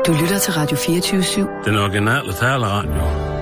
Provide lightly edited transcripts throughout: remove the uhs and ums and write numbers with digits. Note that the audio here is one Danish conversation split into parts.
Du lytter til Radio 24/7. Den originale taleradio.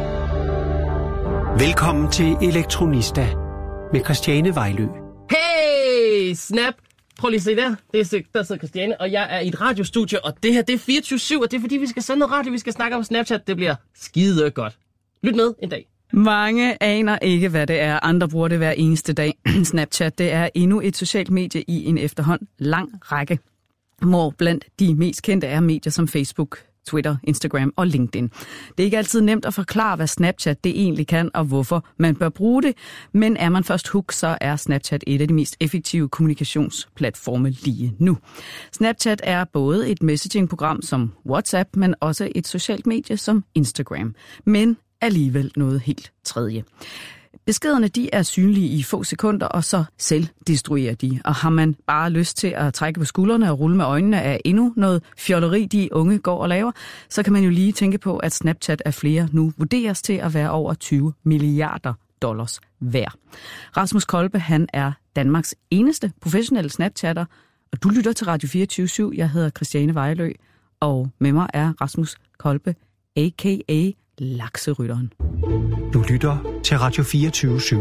Velkommen til Elektronista med Christiane Vejlø. Hey, snap! Prøv lige at se der. Der sidder Christiane, og jeg er i et radiostudie, og det her, det er 24/7, og det er fordi, vi skal sende noget radio, vi skal snakke om Snapchat. Det bliver skide godt. Lyt med en dag. Mange aner ikke, hvad det er. Andre bruger det hver eneste dag. Snapchat, det er endnu et socialt medie i en efterhånd lang række, hvor blandt de mest kendte er medier som Facebook, Twitter, Instagram og LinkedIn. Det er ikke altid nemt at forklare, hvad Snapchat det egentlig kan, og hvorfor man bør bruge det. Men er man først hooked, så er Snapchat et af de mest effektive kommunikationsplatforme lige nu. Snapchat er både et messagingprogram som WhatsApp, men også et socialt medie som Instagram. Men alligevel noget helt tredje. Beskederne de er synlige i få sekunder, og så selvdestruerer de. Og har man bare lyst til at trække på skuldrene og rulle med øjnene af endnu noget fjolleri, de unge går og laver, så kan man jo lige tænke på, at Snapchat af flere nu vurderes til at være over 20 milliarder dollars værd. Rasmus Kolbe, han er Danmarks eneste professionelle Snapchatter, og du lytter til Radio 24/7. Jeg hedder Christiane Vejlø, og med mig er Rasmus Kolbe, a.k.a. Lakserytteren. Du lytter til Radio 24/7.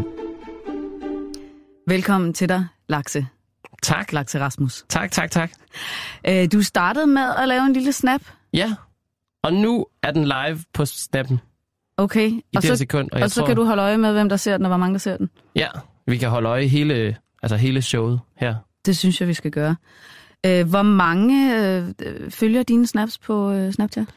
Velkommen til dig, Lakse. Tak. Lakse Rasmus. Tak. Du startede med at lave en lille snap. Ja, og nu er den live på snappen. Okay. I det her sekund. Og så kan du holde øje med, hvem der ser den, og hvor mange der ser den. Ja, vi kan holde øje hele showet her. Det synes jeg, vi skal gøre. Hvor mange følger dine snaps på Snapchat?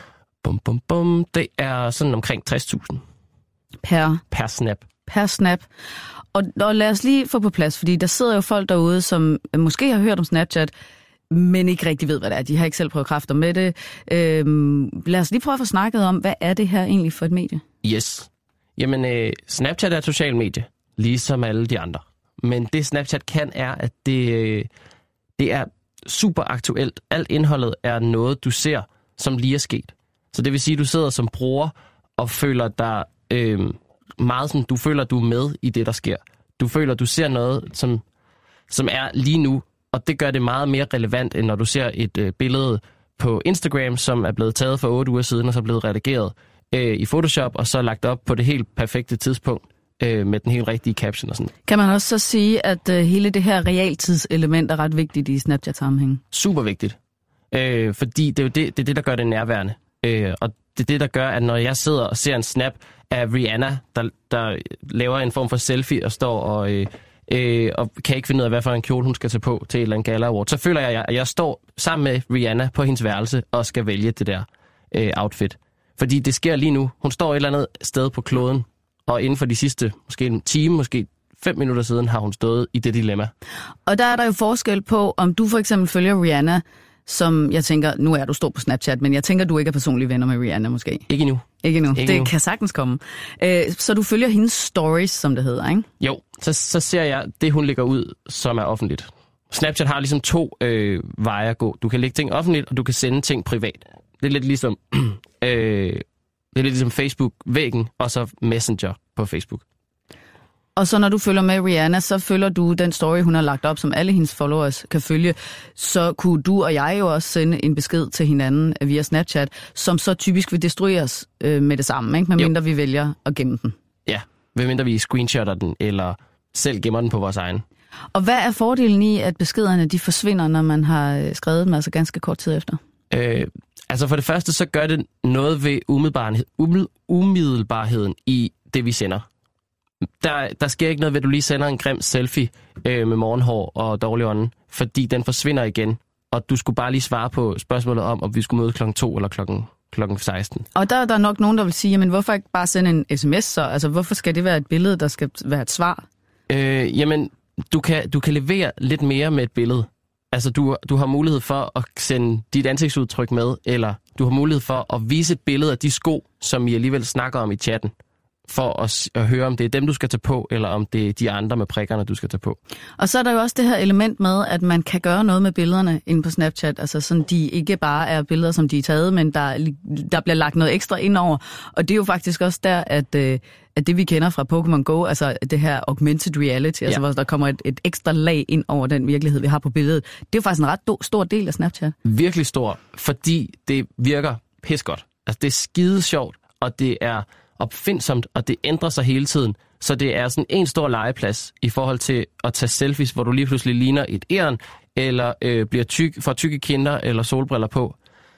Det er sådan omkring 60.000. Per snap. Per snap. Og lad os lige få på plads, fordi der sidder jo folk derude, som måske har hørt om Snapchat, men ikke rigtig ved, hvad det er. De har ikke selv prøvet kræfter med det. Lad os lige prøve at få snakket om, hvad er det her egentlig for et medie? Yes. Jamen, Snapchat er et socialt medie, ligesom alle de andre. Men det Snapchat kan, er, at det er super aktuelt. Alt indholdet er noget, du ser, som lige er sket. Så det vil sige, at du sidder som bruger og føler dig meget sådan, du føler, at du er med i det, der sker. Du føler, at du ser noget, som er lige nu, og det gør det meget mere relevant, end når du ser et billede på Instagram, som er blevet taget for 8 uger siden, og så er blevet redigeret i Photoshop, og så lagt op på det helt perfekte tidspunkt med den helt rigtige caption og sådan. Kan man også så sige, at hele det her realtidselement er ret vigtigt i Snapchat-sammenhængen? Super vigtigt. Fordi det er jo det, der gør det nærværende. Og det er det, der gør, at når jeg sidder og ser en snap af Rihanna, der laver en form for selfie og står og kan ikke finde ud af, hvad for en kjole hun skal tage på til et eller andet gala award, så føler jeg, at jeg står sammen med Rihanna på hendes værelse og skal vælge det der outfit. Fordi det sker lige nu. Hun står et eller andet sted på kloden, og inden for de sidste måske en time, måske 5 minutter siden, har hun stået i det dilemma. Og der er der jo forskel på, om du for eksempel følger Rihanna, som jeg tænker, nu er du stor på Snapchat, men jeg tænker, du ikke er personlige venner med Rihanna måske. Ikke endnu. Det kan sagtens komme. Så du følger hendes stories, som det hedder, ikke? Jo, så ser jeg det, hun lægger ud, som er offentligt. Snapchat har ligesom 2 veje at gå. Du kan lægge ting offentligt, og du kan sende ting privat. Det er lidt ligesom Facebook-væggen, og så Messenger på Facebook. Og så når du følger med Rihanna, så følger du den story, hun har lagt op, som alle hendes followers kan følge. Så kunne du og jeg jo også sende en besked til hinanden via Snapchat, som så typisk vil destrueres med det samme, ikke? Medmindre vi vælger at gemme den. Ja, medmindre vi screenshotter den, eller selv gemmer den på vores egen. Og hvad er fordelen i, at beskederne de forsvinder, når man har skrevet dem altså ganske kort tid efter? Altså for det første, så gør det noget ved umiddelbarheden i det, vi sender. Der sker ikke noget ved, at du lige sender en grim selfie med morgenhår og dårlig ånden, fordi den forsvinder igen, og du skulle bare lige svare på spørgsmålet om vi skulle møde klokken 2 eller klokken 16. Og der er der nok nogen, der vil sige, jamen hvorfor ikke bare sende en sms så? Altså hvorfor skal det være et billede, der skal være et svar? Jamen, du kan levere lidt mere med et billede. Altså du har mulighed for at sende dit ansigtsudtryk med, eller du har mulighed for at vise et billede af de sko, som I alligevel snakker om i chatten. for at høre, om det er dem, du skal tage på, eller om det er de andre med prikkerne, du skal tage på. Og så er der jo også det her element med, at man kan gøre noget med billederne inde på Snapchat, altså sådan de ikke bare er billeder, som de er taget, men der bliver lagt noget ekstra ind over. Og det er jo faktisk også der, at det vi kender fra Pokémon Go, altså det her augmented reality, altså hvor der kommer et ekstra lag ind over den virkelighed, vi har på billedet. Det er jo faktisk en ret stor del af Snapchat. Virkelig stor, fordi det virker pissegodt. Altså det er skide sjovt, og det er opfindsomt, og det ændrer sig hele tiden. Så det er sådan en stor legeplads i forhold til at tage selfies, hvor du lige pludselig ligner et æren, eller får tykke kinder eller solbriller på.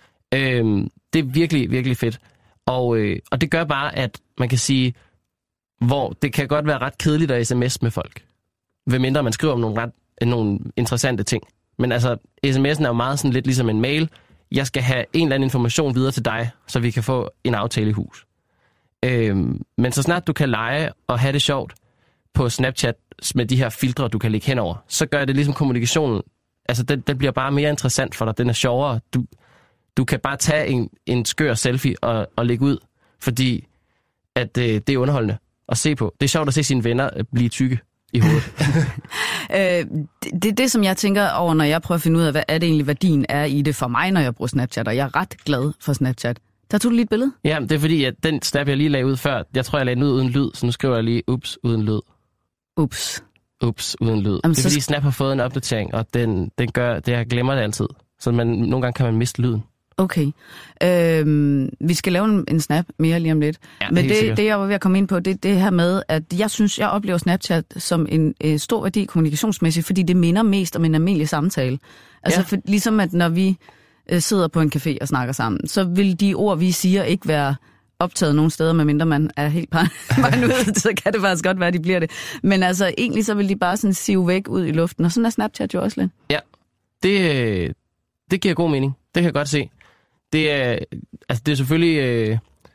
Det er virkelig, virkelig fedt. Og det gør bare, at man kan sige, hvor det kan godt være ret kedeligt at sms med folk. Ved mindre man skriver om nogle interessante ting. Men altså, sms'en er jo meget sådan lidt ligesom en mail. Jeg skal have en eller anden information videre til dig, så vi kan få en aftale i hus. Men så snart du kan lege og have det sjovt på Snapchat med de her filtre, du kan lægge henover, så gør det ligesom kommunikationen. Altså, den bliver bare mere interessant for dig. Den er sjovere. Du kan bare tage en skør selfie og lægge ud, fordi at det er underholdende at se på. Det er sjovt at se sine venner blive tykke i hovedet. Det er det, som jeg tænker over, når jeg prøver at finde ud af, hvad er det egentlig værdien er i det for mig, når jeg bruger Snapchat, og jeg er ret glad for Snapchat. Der tog du lige et billede? Ja, det er fordi, at den snap, jeg lige lagde ud før, jeg tror, jeg lagde den ud uden lyd, så nu skriver jeg lige, ups, uden lyd. Ups. Ups, uden lyd. Jamen, det er fordi, Snap har fået en opdatering, og den gør det, jeg glemmer det altid. Så nogle gange kan man miste lyden. Okay. Vi skal lave en snap mere lige om lidt. Ja, men det jeg var ved at komme ind på, det er det her med, at jeg oplever Snapchat som en stor værdi kommunikationsmæssigt, fordi det minder mest om en almindelig samtale. Altså ligesom at når vi sidder på en café og snakker sammen, så vil de ord, vi siger, ikke være optaget nogen steder, medmindre man er helt paranoid, så kan det faktisk godt være, at de bliver det. Men altså egentlig så vil de bare sådan sive væk ud i luften, og sådan er Snapchat jo også lidt. Ja, det giver god mening. Det kan jeg godt se. Det er selvfølgelig...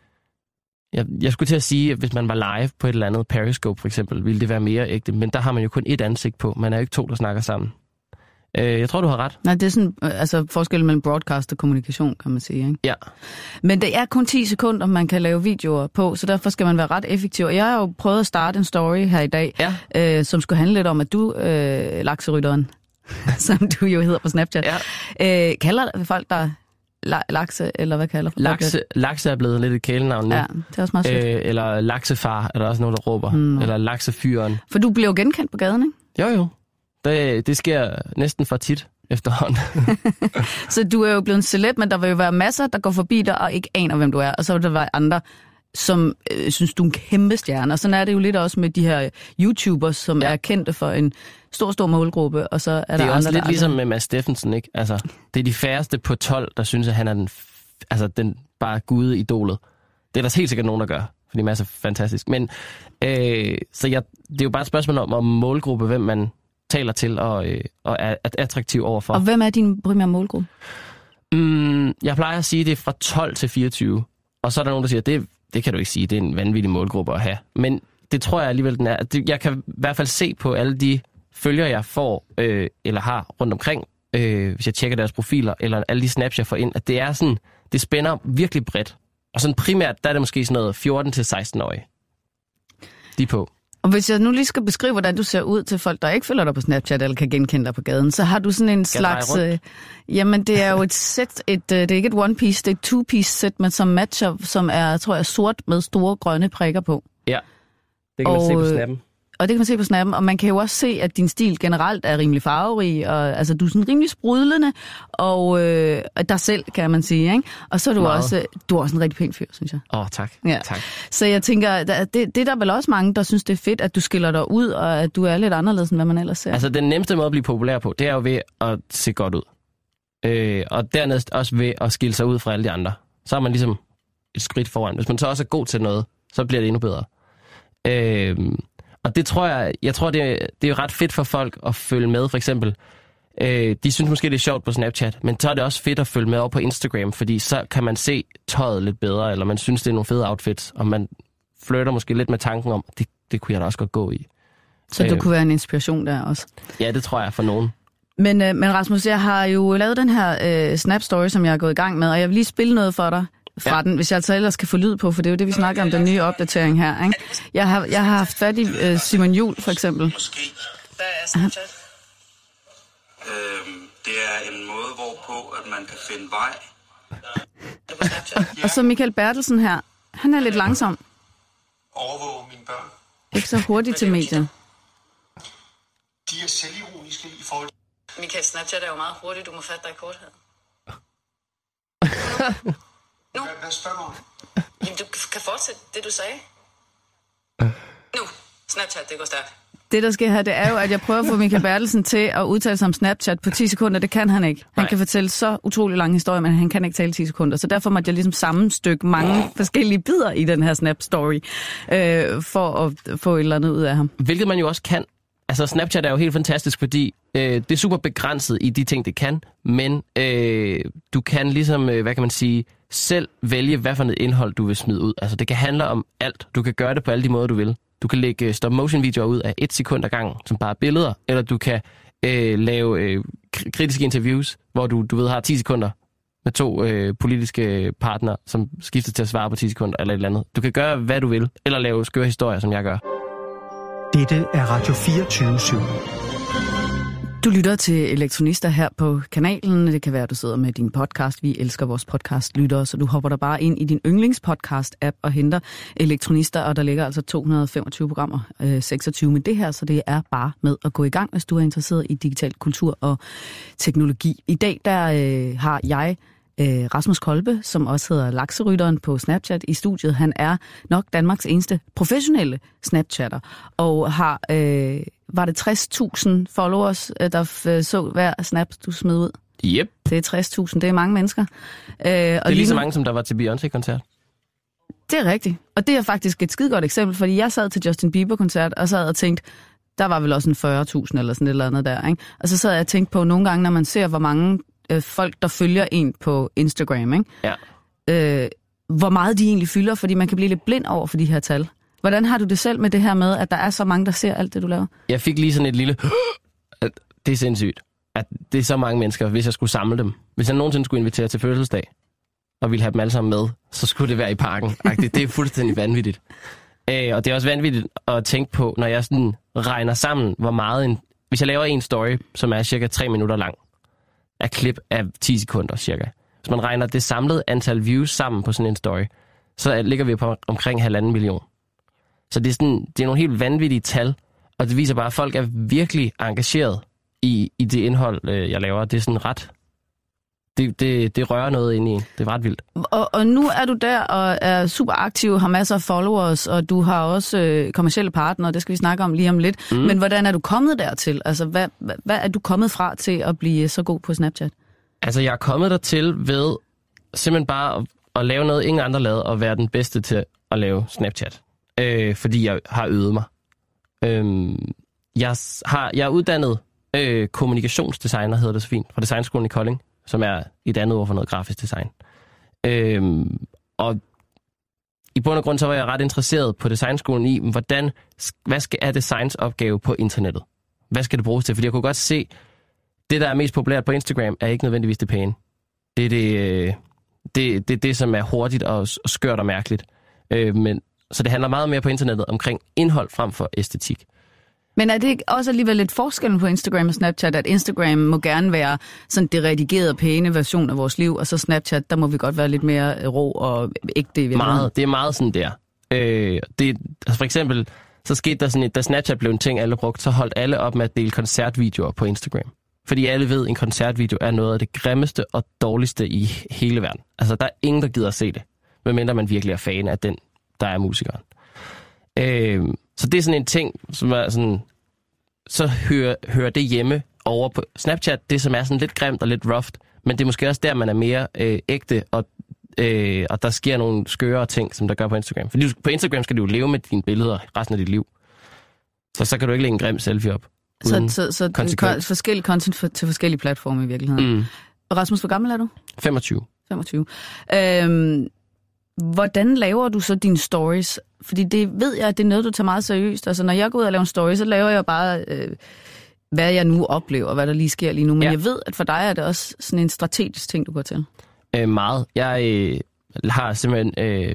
Jeg skulle til at sige, at hvis man var live på et eller andet Periscope for eksempel, ville det være mere ægte, men der har man jo kun ét ansigt på. Man er jo ikke to, der snakker sammen. Jeg tror, du har ret. Nej, det er sådan forskellen mellem broadcast og kommunikation, kan man sige, ikke? Ja. Men det er kun 10 sekunder, man kan lave videoer på, så derfor skal man være ret effektiv. Og jeg har jo prøvet at starte en story her i dag, som skulle handle lidt om, at du, lakserytteren, som du jo hedder på Snapchat, kalder folk der lakse, eller hvad kalder folk det? Lakse er blevet lidt et kælenavn nu. Ja, det er også meget sødt. Eller laksefar, er der også nogen, der råber. Eller laksefyren. For du bliver jo genkendt på gaden, ikke? Jo. Det sker næsten for tit efterhånden. Så du er jo blevet en celeb, men der vil jo være masser, der går forbi dig og ikke aner, hvem du er. Og så vil der være andre, som synes, du er en kæmpe stjerne. Og sådan er det jo lidt også med de her YouTubers, som er kendte for en stor målgruppe. Og så er der andre, det er også lidt der ligesom med Mads Steffensen, ikke? Altså, det er de færreste på 12, der synes, at han er den bare gude-idolet. Det er der helt sikkert nogen, der gør, fordi Mads er fantastisk. Men det er jo bare et spørgsmål om målgruppe, hvem man taler til og er attraktiv overfor. Og hvem er din primære målgruppe? Jeg plejer at sige, at det er fra 12 til 24. Og så er der nogen, der siger, at det kan du ikke sige, det er en vanvittig målgruppe at have. Men det tror jeg alligevel, den er. Jeg kan i hvert fald se på alle de følgere, jeg får eller har rundt omkring, hvis jeg tjekker deres profiler, eller alle de snaps, jeg får ind, at det er sådan, det spænder virkelig bredt. Og sådan primært, der er det måske sådan noget 14 til 16-årige. De er på. Og hvis jeg nu lige skal beskrive, hvordan du ser ud til folk, der ikke følger dig på Snapchat eller kan genkende dig på gaden, så har du sådan en slags... jamen, det er jo et sæt, det er ikke et one-piece, det er et two-piece sæt, men som matcher, som er, tror jeg, sort med store grønne prikker på. Ja, det kan man se på snappen. Og det kan man se på snappen, og man kan jo også se, at din stil generelt er rimelig farverig, og altså, du er sådan rimelig sprudlende, og dig selv, kan man sige, ikke? Og så er du også en rigtig pæn fyr, synes jeg. Tak. Ja. Tak. Så jeg tænker, det er der vel også mange, der synes, det er fedt, at du skiller dig ud, og at du er lidt anderledes, end hvad man ellers ser. Altså, den nemmeste måde at blive populær på, det er jo ved at se godt ud. Og dernæst også ved at skille sig ud fra alle de andre. Så er man ligesom et skridt foran. Hvis man så også er god til noget, så bliver det endnu bedre. Og det tror det er jo ret fedt for folk at følge med, for eksempel. De synes måske, det er sjovt på Snapchat, men så er det også fedt at følge med over på Instagram, fordi så kan man se tøjet lidt bedre, eller man synes, det er nogle fede outfits, og man flirter måske lidt med tanken om, det kunne jeg da også godt gå i. Så du kunne være en inspiration der også? Ja, det tror jeg for nogen. Men Rasmus, jeg har jo lavet den her Snap Story, som jeg er gået i gang med, og jeg vil lige spille noget for dig. fra den, hvis jeg altså ellers kan få lyd på, for det er jo det, vi snakker om, den nye opdatering her. Ikke? Jeg har haft fat i Simon Juhl, for eksempel. Måske. Hvad er Snapchat? Det er en måde, hvorpå at man kan finde vej. Og så Michael Bertelsen her. Han er lidt langsom. Overvåge mine børn. Ikke så hurtigt til mediet. De er selvironiske i forhold til... Michael, Snapchat er jo meget hurtigt. Du må fatte dig i korthed. Hvad spørger du om? Jamen, du kan fortsætte det, du sagde. Nu. Snapchat, det går stærkt. Det, der sker her, det er jo, at jeg prøver at få Michael Bertelsen til at udtale sig om Snapchat på 10 sekunder. Det kan han ikke. Han kan fortælle så utrolig lang historie, men han kan ikke tale 10 sekunder. Så derfor måtte jeg ligesom sammenstykke mange forskellige bidder i den her Snap-story, for at få et eller andet ud af ham. Hvilket man jo også kan. Altså, Snapchat er jo helt fantastisk, fordi det er super begrænset i de ting, det kan, men du kan ligesom, hvad kan man sige, selv vælge, hvad for noget indhold du vil smide ud. Altså, det kan handle om alt. Du kan gøre det på alle de måder, du vil. Du kan lægge stop-motion-videoer ud af 1 sekund ad gangen, som bare er billeder, eller du kan lave kritiske interviews, hvor du ved, har 10 sekunder med 2 politiske partnere, som skifter til at svare på 10 sekunder, eller et eller andet. Du kan gøre, hvad du vil, eller lave skøre historier, som jeg gør. Dette er Radio 24/7. Du lytter til Elektronister her på kanalen. Det kan være, at du sidder med din podcast. Vi elsker vores podcast-lyttere, så du hopper der bare ind i din yndlingspodcast-app og henter Elektronister, og der ligger altså 225 programmer, 26 med det her, så det er bare med at gå i gang, hvis du er interesseret i digital kultur og teknologi. I dag der har jeg Rasmus Kolbe, som også hedder Lakserytteren på Snapchat i studiet. Han er nok Danmarks eneste professionelle Snapchatter, og har, var det 60.000 followers, der så hver snap, du smed ud? Yep. Det er 60.000, det er mange mennesker. Det er lige så mange, som der var til Beyoncé-koncert. Det er rigtigt, og det er faktisk et skidegodt eksempel, fordi jeg sad til Justin Bieber-koncert, og sad og tænkte, der var vel også en 40.000 eller sådan et eller andet der, ikke? Og så sad jeg og tænkte på nogle gange, når man ser, hvor mange folk, der følger en på Instagram, ikke? Ja. Hvor meget de egentlig fylder, fordi man kan blive lidt blind over for de her tal. Hvordan har du det selv med det her med, at der er så mange, der ser alt det, du laver? Jeg fik lige sådan et lille... Det er sindssygt, at det er så mange mennesker, hvis jeg skulle samle dem. Hvis jeg nogensinde skulle invitere til fødselsdag, og ville have dem alle sammen med, så skulle det være i parken. Det er fuldstændig vanvittigt. Og det er også vanvittigt at tænke på, når jeg sådan regner sammen, hvor meget hvis jeg laver en story, som er cirka 3 minutter lang, af klip af 10 sekunder cirka. Hvis man regner det samlede antal views sammen på sådan en story, så ligger vi på omkring 1,5 million. Så det er nogle helt vanvittige tal, og det viser bare, at folk er virkelig engageret i det indhold, jeg laver. Det er sådan ret... Det rører noget ind i en. Det er ret vildt. Og nu er du der og er super aktiv, har masser af followers, og du har også kommercielle partnere, det skal vi snakke om lige om lidt. Men hvordan er du kommet dertil? Altså, hvad er du kommet fra til at blive så god på Snapchat? Altså, jeg er kommet dertil ved simpelthen bare at lave noget, ingen andre lavede, og være den bedste til at lave Snapchat. Fordi jeg har øvet mig. Jeg er uddannet kommunikationsdesigner, hedder det så fint, fra Designskolen i Kolding, som er et andet ord for noget grafisk design. Og i bund og grund så var jeg ret interesseret på designskolen i, hvad er designs opgave på internettet? Hvad skal det bruges til? Fordi jeg kunne godt se, det der er mest populært på Instagram, er ikke nødvendigvis det pæne. Det er det, som er hurtigt og skørt og mærkeligt. Så det handler meget mere på internettet omkring indhold frem for æstetik. Men er det ikke også alligevel lidt forskellen på Instagram og Snapchat, at Instagram må gerne være sådan det redigerede, pæne version af vores liv, og så Snapchat, der må vi godt være lidt mere rå og ægte i virkeligheden? Det er meget sådan der. Altså for eksempel, så skete der sådan, da Snapchat blev en ting, alle brugte, så holdt alle op med at dele koncertvideoer på Instagram. Fordi alle ved, at en koncertvideo er noget af det grimmeste og dårligste i hele verden. Altså, der er ingen, der gider at se det, medmindre man virkelig er fan af den, der er musikeren. Så det er sådan en ting, som er sådan, så hører det hjemme over på Snapchat, det som er sådan lidt grimt og lidt rough, men det er måske også der, man er mere ægte, og der sker nogle skøre ting, som der gør på Instagram. Fordi på Instagram skal du jo leve med dine billeder resten af dit liv. Så kan du ikke lægge en grim selfie op. Så forskellige content til forskellige platforme i virkeligheden. Rasmus, hvor gammel er du? 25. 25. Hvordan laver du så dine stories? Fordi det ved jeg, at det er noget, du tager meget seriøst. Altså, når jeg går ud og laver en story, så laver jeg bare, hvad jeg nu oplever, hvad der lige sker lige nu. Men jeg ved, at for dig er det også sådan en strategisk ting, du går til. Meget. har simpelthen,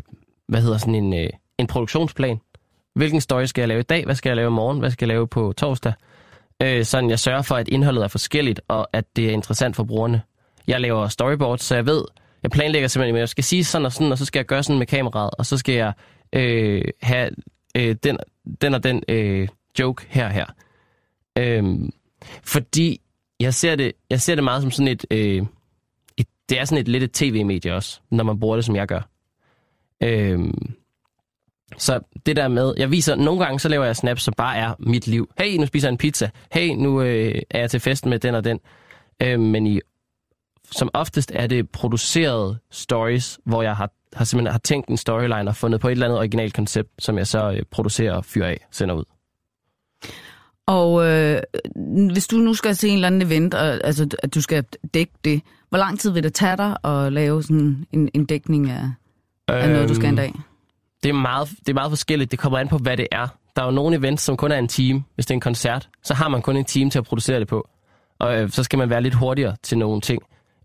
en produktionsplan. Hvilken story skal jeg lave i dag? Hvad skal jeg lave i morgen? Hvad skal jeg lave på torsdag? Sådan jeg sørger for, at indholdet er forskelligt, og at det er interessant for brugerne. Jeg laver storyboards, så jeg planlægger simpelthen, at jeg skal sige sådan, og så skal jeg gøre sådan med kameraet, og så skal jeg have den og den joke her. Fordi jeg ser det meget som sådan det er sådan lidt et tv-medie også, når man bruger det, som jeg gør. Så det der med, nogle gange så laver jeg snaps, som bare er mit liv. Hey, nu spiser jeg en pizza. Hey, nu er jeg til festen med den og den. Men som oftest er det producerede stories, hvor jeg simpelthen har tænkt en storyline og fundet på et eller andet originalt koncept, som jeg så producerer og fyrer af, sender ud. Og hvis du nu skal se en eller anden event, altså at du skal dække det, hvor lang tid vil det tage dig at lave sådan en dækning af noget, du skal en dag? Det er meget forskelligt. Det kommer an på, hvad det er. Der er jo nogle events, som kun er en time. Hvis det er en koncert, så har man kun en time til at producere det på. Og så skal man være lidt hurtigere til nogle ting.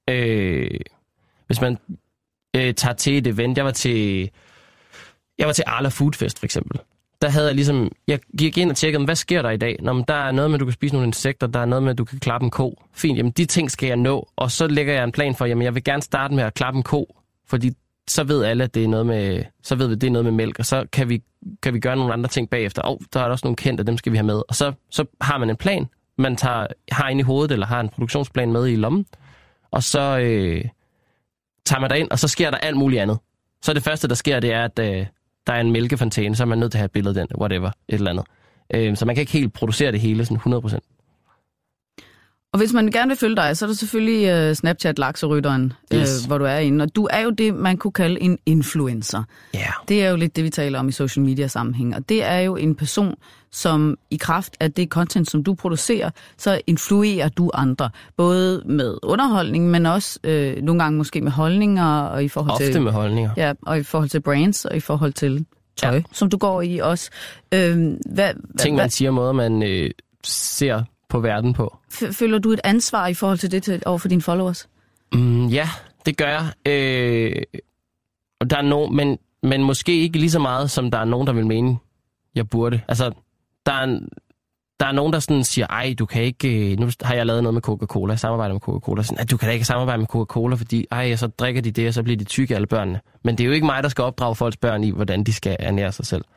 Hvis man tager til et event, jeg var til Arla Food Fest for eksempel. Der havde jeg ligesom, jeg gik ind og tjekkede, hvad sker der i dag? Der er noget med, at du kan spise nogle insekter, der er noget med, at du kan klappe en ko. Fint, jamen de ting skal jeg nå. Og så lægger jeg en plan for, jamen jeg vil gerne starte med at klappe en ko, fordi så ved alle, at det er noget med, mælk, og så kan vi gøre nogle andre ting bagefter. Der er også nogle kendte, dem skal vi have med. Og så har man en plan, man har inde i hovedet, eller har en produktionsplan med i lommen, og så tager man derind, og så sker der alt muligt andet. Så det første, der sker, det er, at der er en mælkefontæne, så er man nødt til at have et billede af den, whatever, et eller andet. Så man kan ikke helt producere det hele sådan 100%. Og hvis man gerne vil følge dig, så er der selvfølgelig Snapchat Lakserytteren, yes. Hvor du er inde. Og du er jo det, man kunne kalde en influencer. Yeah. Det er jo lidt det, vi taler om i social media sammenhæng. Og det er jo en person, som i kraft af det content, som du producerer, så influerer du andre. Både med underholdning, men også nogle gange måske med holdninger. Og i forhold ofte til, med holdninger. Ja, og i forhold til brands, og i forhold til tøj, som du går i også. Ting, man siger, måder man ser på verden på. Føler du et ansvar i forhold til det over for dine followers? Ja, det gør jeg. Og der er men måske ikke lige så meget, som der er nogen, der vil mene, jeg burde. Altså, der er nogen, der sådan siger, ej, du kan ikke... Nu har jeg lavet noget med Coca-Cola, jeg samarbejder med Coca-Cola. Sådan, du kan da ikke samarbejde med Coca-Cola, fordi så drikker de det, og så bliver de tykke, alle børnene. Men det er jo ikke mig, der skal opdrage folks børn i, hvordan de skal ernære sig selv.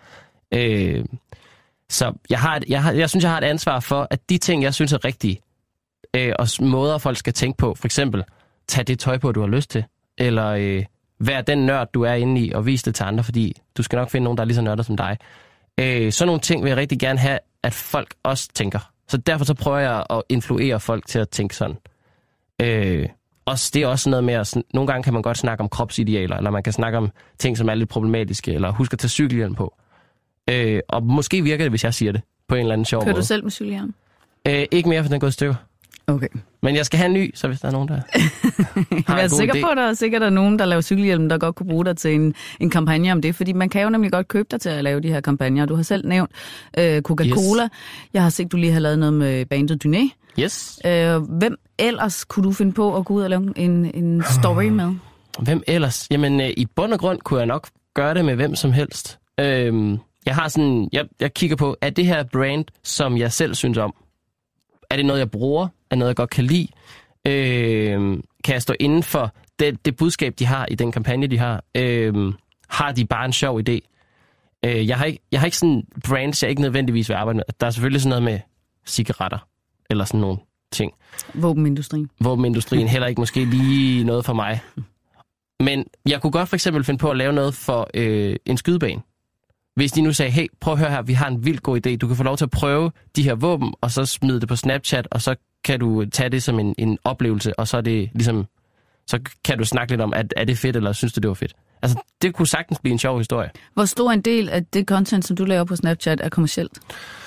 Så jeg synes, jeg har et ansvar for, at de ting, jeg synes er rigtige, og måder, folk skal tænke på, for eksempel, tag det tøj på, du har lyst til, eller vær den nørd, du er inde i, og vis det til andre, fordi du skal nok finde nogen, der er lige så nørder som dig. Sådan nogle ting vil jeg rigtig gerne have, at folk også tænker. Så derfor så prøver jeg at influere folk til at tænke sådan. Det er også noget med, nogle gange kan man godt snakke om kropsidealer, eller man kan snakke om ting, som er lidt problematiske, eller husk at tage cykelhjelm på. Og måske virker det, hvis jeg siger det, på en eller anden sjov måde. Kører du selv med cykelhjelm? Ikke mere, for den er gået i stykker. Okay. Men jeg skal have en ny, så hvis der er nogen, der jeg er sikker på, at der er sikkert nogen, der laver cykelhjelm, der godt kunne bruge dig til en kampagne om det. Fordi man kan jo nemlig godt købe dig til at lave de her kampagner. Du har selv nævnt Coca-Cola. Yes. Jeg har set, du lige har lavet noget med bandet Dyné. Yes. Hvem ellers kunne du finde på at gå ud og lave en story med? Hvem ellers? Jamen, i bund og grund kunne jeg nok gøre det med hvem som helst. Jeg har sådan, jeg kigger på, er det her brand, som jeg selv synes om? Er det noget, jeg bruger? Er det noget, jeg godt kan lide? Kan jeg stå inden for det budskab, de har i den kampagne, de har? Har de bare en sjov idé? Jeg har ikke sådan brands, jeg ikke nødvendigvis vil arbejde med. Der er selvfølgelig sådan noget med cigaretter, eller sådan nogle ting. Våbenindustrien, heller ikke måske lige noget for mig. Men jeg kunne godt for eksempel finde på at lave noget for en skydebane. Hvis de nu sagde, hey, prøv at høre her, vi har en vildt god idé. Du kan få lov til at prøve de her våben, og så smide det på Snapchat, og så kan du tage det som en oplevelse, og så er det ligesom, så kan du snakke lidt om, er det fedt, eller synes du, det var fedt? Altså, det kunne sagtens blive en sjov historie. Hvor stor en del af det content, som du laver på Snapchat, er kommercielt?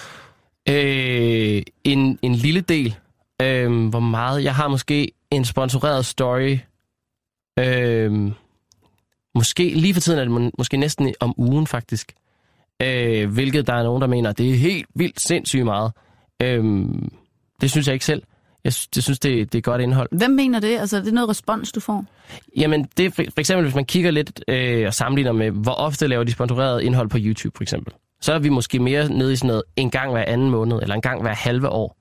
En lille del. Hvor meget? Jeg har måske en sponsoreret story. Måske lige for tiden er det måske næsten om ugen, faktisk. Hvilket der er nogen, der mener, det er helt vildt sindssygt meget. Det synes jeg ikke selv. Jeg synes, det er godt indhold. Hvem mener det? Altså, er det noget respons, du får? Jamen, det er for eksempel, hvis man kigger lidt og sammenligner med, hvor ofte laver de sponsoreret indhold på YouTube, for eksempel. Så er vi måske mere nede i sådan noget en gang hver anden måned, eller en gang hver halve år.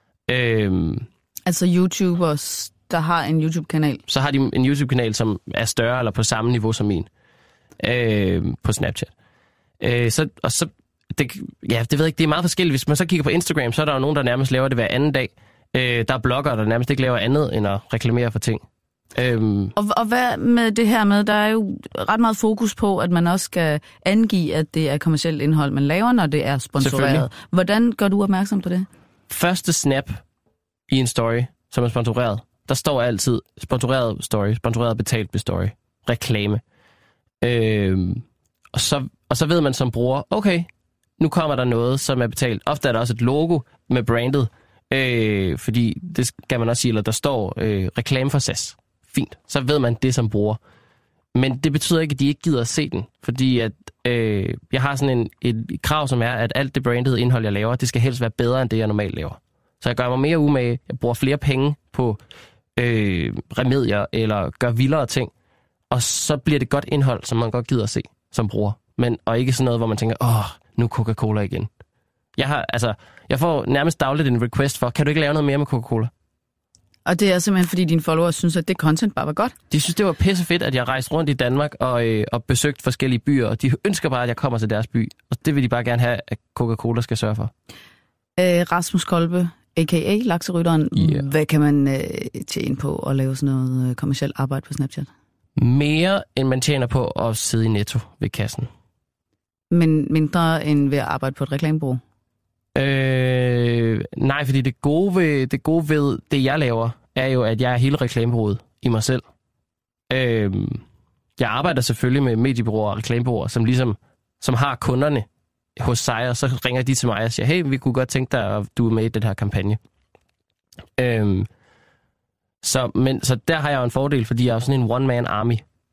Altså YouTubers, der har en YouTube-kanal? Så har de en YouTube-kanal, som er større eller på samme niveau som min på Snapchat. Det ved jeg ikke, det er meget forskelligt. Hvis man så kigger på Instagram, så er der jo nogen, der nærmest laver det hver anden dag. Der er bloggere, der nærmest ikke laver andet end at reklamere for ting. Og hvad med det her med, der er jo ret meget fokus på, at man også skal angive, at det er kommercielt indhold, man laver, når det er sponsoreret. Hvordan gør du opmærksom på det? Første snap i en story, som er sponsoreret, der står altid sponsoreret story, sponsoreret betalt story, reklame. Og så ved man som bruger, okay, nu kommer der noget, som er betalt. Ofte er der også et logo med brandet, fordi det skal man også sige, eller der står reklame for SAS. Fint, så ved man det som bruger. Men det betyder ikke, at de ikke gider at se den, fordi at jeg har sådan et krav, som er, at alt det brandede indhold, jeg laver, det skal helst være bedre, end det, jeg normalt laver. Så jeg gør mig mere umage, jeg bruger flere penge på remedier, eller gør vildere ting, og så bliver det godt indhold, som man godt gider at se som bruger. Og ikke sådan noget, hvor man tænker, nu Coca-Cola igen. Jeg får nærmest dagligt en request for, kan du ikke lave noget mere med Coca-Cola? Og det er simpelthen, fordi dine followers synes, at det content bare var godt? De synes, det var pissefedt, at jeg rejste rundt i Danmark og besøgte forskellige byer, og de ønsker bare, at jeg kommer til deres by. Og det vil de bare gerne have, at Coca-Cola skal sørge for. Rasmus Kolbe, a.k.a. Lakserytteren. Yeah. Hvad kan man tjene på at lave sådan noget kommercielt arbejde på Snapchat? Mere, end man tjener på at sidde i Netto ved kassen. Men mindre end ved at arbejde på et reklamebureau? Nej, fordi det gode ved det, jeg laver, er jo, at jeg er hele reklamebureauet i mig selv. Jeg arbejder selvfølgelig med mediebureauer og reklamebureauer, som har kunderne hos sig, og så ringer de til mig og siger, hey, vi kunne godt tænke dig, at du er med i den her kampagne. Så der har jeg jo en fordel, fordi jeg er sådan en one-man army.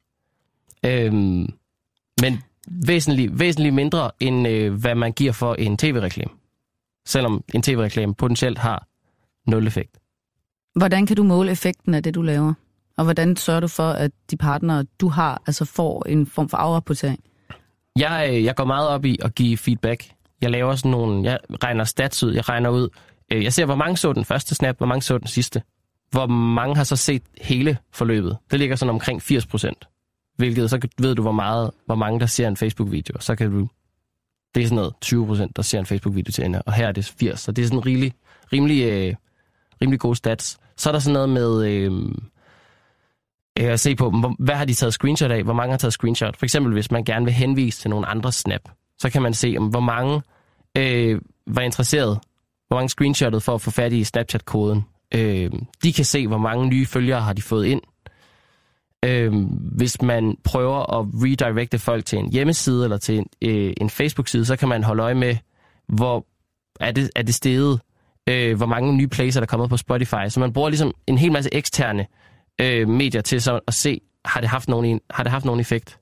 Men væsentligt mindre, end hvad man giver for en tv-reklame. Selvom en tv-reklame potentielt har 0 effekt. Hvordan kan du måle effekten af det, du laver? Og hvordan sørger du for, at de partnere, du har, altså får en form for afrapportering? Jeg går meget op i at give feedback. Jeg laver sådan nogle, jeg regner stats ud, jeg regner ud. Jeg ser, hvor mange så den første snap, hvor mange så den sidste. Hvor mange har så set hele forløbet. Det ligger sådan omkring 80%. Hvilket, så ved du, hvor mange der ser en Facebook-video. Så kan du, det er sådan noget 20%, der ser en Facebook-video til ende. Og her er det 80%. Så det er sådan rimelig gode stats. Så er der sådan noget med at se på, hvad har de taget screenshot af? Hvor mange har taget screenshot? For eksempel, hvis man gerne vil henvise til nogle andre snap, så kan man se, hvor mange var interesseret. Hvor mange screenshottede for at få fat i Snapchat-koden. De kan se, hvor mange nye følgere har de fået ind. Hvis man prøver at redirecte folk til en hjemmeside eller til en Facebook-side, så kan man holde øje med, hvor er det steget, hvor mange nye plays er der kommet på Spotify. Så man bruger ligesom en hel masse eksterne medier til så at se, har det haft nogen effekt.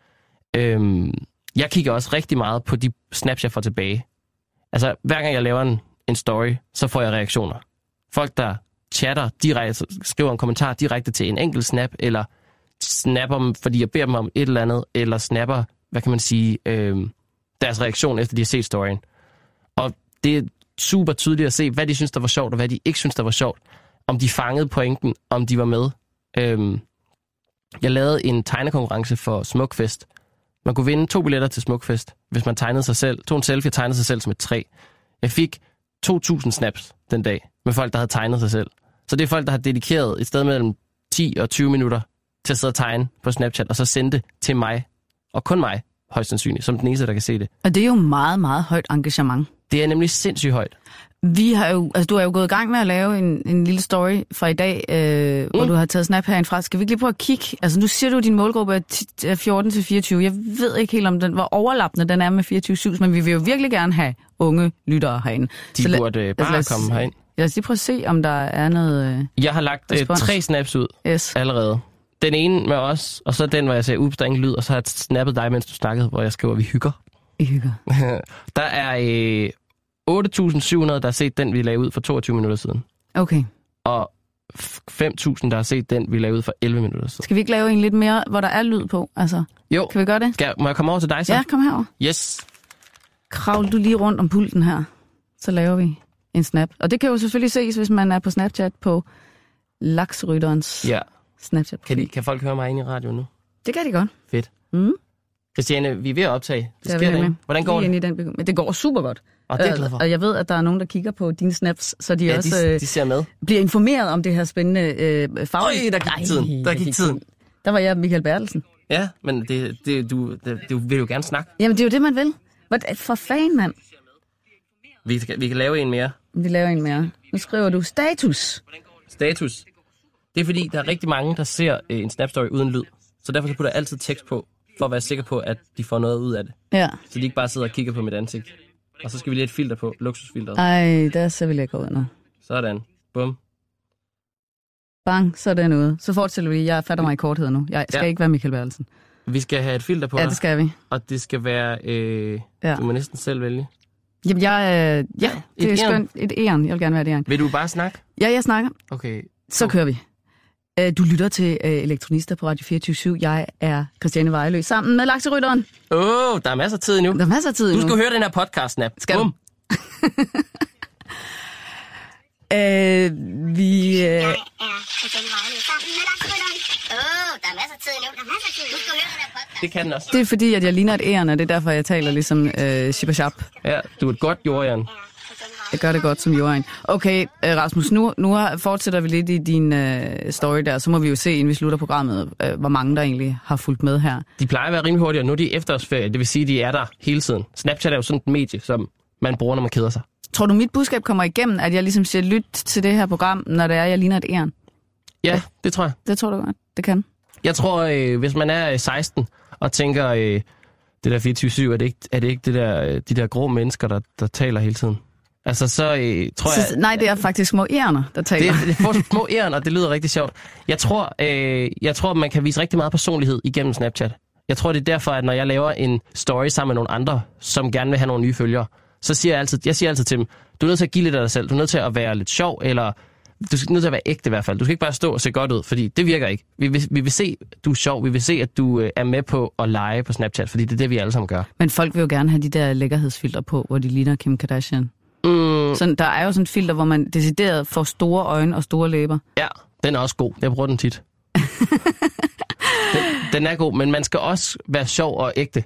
Jeg kigger også rigtig meget på de snaps, jeg får tilbage. Altså, hver gang jeg laver en story, så får jeg reaktioner. Folk, der chatter direkte, skriver en kommentar direkte til en enkelt snap, eller snapper, fordi jeg beder dem om et eller andet, eller snapper, hvad kan man sige, deres reaktion efter de har set storyen. Og det er super tydeligt at se, hvad de synes, der var sjovt, og hvad de ikke synes, der var sjovt. Om de fangede pointen, om de var med. Jeg lavede en tegnekonkurrence for Smukfest. Man kunne vinde 2 billetter til Smukfest, hvis man tegnede sig selv, tog en selfie og tegnede sig selv som et træ. Jeg fik 2.000 snaps den dag med folk, der havde tegnet sig selv. Så det er folk, der har dedikeret et sted mellem 10 og 20 minutter til at sidde og tegne på Snapchat, og så sende det til mig, og kun mig, højst sandsynligt, som den eneste, der kan se det. Og det er jo meget, meget højt engagement. Det er nemlig sindssygt højt. Vi har jo, altså du er jo gået i gang med at lave en lille story fra i dag, hvor du har taget snap herindfra. Skal vi ikke lige prøve at kigge? Altså nu siger du, at din målgruppe er 14 til 24. Jeg ved ikke helt, om hvor overlappende den er med 24/7, men vi vil jo virkelig gerne have unge lyttere herinde. De burde bare komme herind. Lad os lige prøve at se, om der er noget Jeg har lagt 3 snaps ud allerede. Den ene med os, og så den, hvor jeg sagde, ups, der er ingen lyd, og så har jeg snappet dig, mens du snakkede, hvor jeg skriver, vi hygger. I hygger. Der er 8.700, der har set den, vi lagde ud for 22 minutter siden. Okay. og 5.000, der har set den, vi lavede for 11 minutter siden. Skal vi ikke lave en lidt mere, hvor der er lyd på? Altså, Jo. kan vi gøre det? Må jeg komme over til dig så? Ja, kom herover. Yes. Kravl du lige rundt om pulten her, så laver vi en snap. Og det kan jo selvfølgelig ses, hvis man er på Snapchat på Lakserytterens Snapchat. Kan folk høre mig inde i radioen nu? Det kan de godt. Fedt. Mm. Christiane, vi er ved at optage. Det er sker vi det. Hvordan går det? Men det går super godt. Og det er jeg glad for. Og jeg ved, at der er nogen, der kigger på dine snaps, så de også de ser med. bliver informeret om det her spændende faglige. Der gik tiden. Der var jeg Michael Bertelsen. Ja, men du vil jo gerne snakke. Jamen, det er jo det, man vil. For fanden, mand. Vi kan lave en mere. Vi laver en mere. Nu skriver du status. Status. Det er fordi, der er rigtig mange, der ser en Snap-story uden lyd. Så derfor så putter jeg altid tekst på, for at være sikker på, at de får noget ud af det. Ja. Så de ikke bare sidder og kigger på mit ansigt. Og så skal vi lige have et filter på, luksusfilteret. Ej, der ser vi lækker ud nu. Sådan. Bum. Bang, så er den ude. Så fortsætter vi. Jeg fatter mig i korthed nu. Jeg skal ikke være Michael Bertelsen. Vi skal have et filter på dig. Ja, det skal vi. Og det skal være... Du må næsten selv vælge. Jamen, det er skønt. Et æren. Jeg vil gerne være et æren. Vil du bare snakke? Ja, jeg snakker. Okay. Så kører vi. Du lytter til Elektronister på Radio 24/7. Jeg er Christiane Vejlø sammen med Lakserytteren. Der er masser af tid nu. Der er masser af tid nu. Du skal høre den her podcast, Snap. Skal Bum. Vi... Jeg er Christiane Vejlø sammen med Lakserytteren. Der er masser af tid nu. Du skal høre den her podcast. Det kan den også. Det er fordi, at jeg ligner et æren, og det er derfor, jeg taler ligesom ship-a-shop. Ja, du er et godt jordjern. Jeg gør det godt som jorden. Okay, Rasmus, nu fortsætter vi lidt i din story der, så må vi jo se, inden vi slutter programmet, hvor mange der egentlig har fulgt med her. De plejer at være rimelig hurtigere. Nu er de efterårsferie, det vil sige, at de er der hele tiden. Snapchat er jo sådan et medie, som man bruger, når man keder sig. Tror du, mit budskab kommer igennem, at jeg ligesom siger, lyt til det her program, når det er, jeg ligner et æren? Ja, det tror jeg. Det tror du godt, det kan. Jeg tror, hvis man er 16 og tænker, det der 24/7, er det ikke de der grå mennesker, der taler hele tiden? Altså, så tror jeg... Nej, det er faktisk små ærener, der taler. Det er små ærener, og det lyder rigtig sjovt. Jeg tror, man kan vise rigtig meget personlighed igennem Snapchat. Jeg tror, det er derfor, at når jeg laver en story sammen med nogle andre, som gerne vil have nogle nye følgere, så siger jeg siger altid til dem, du er nødt til at give lidt af dig selv, du er nødt til at være lidt sjov, eller du er nødt til at være ægte i hvert fald. Du skal ikke bare stå og se godt ud, fordi det virker ikke. Vi vil se, at du er sjov, vi vil se, at du er med på at lege på Snapchat, fordi det er det, vi alle sammen gør. Men folk vil jo gerne have de der lækkerhedsfiltre på, hvor de ligner Kim Kardashian. Sådan, der er jo sådan et filter, hvor man decideret får store øjne og store læber. Ja, den er også god. Jeg bruger den tit. den er god, men man skal også være sjov og ægte.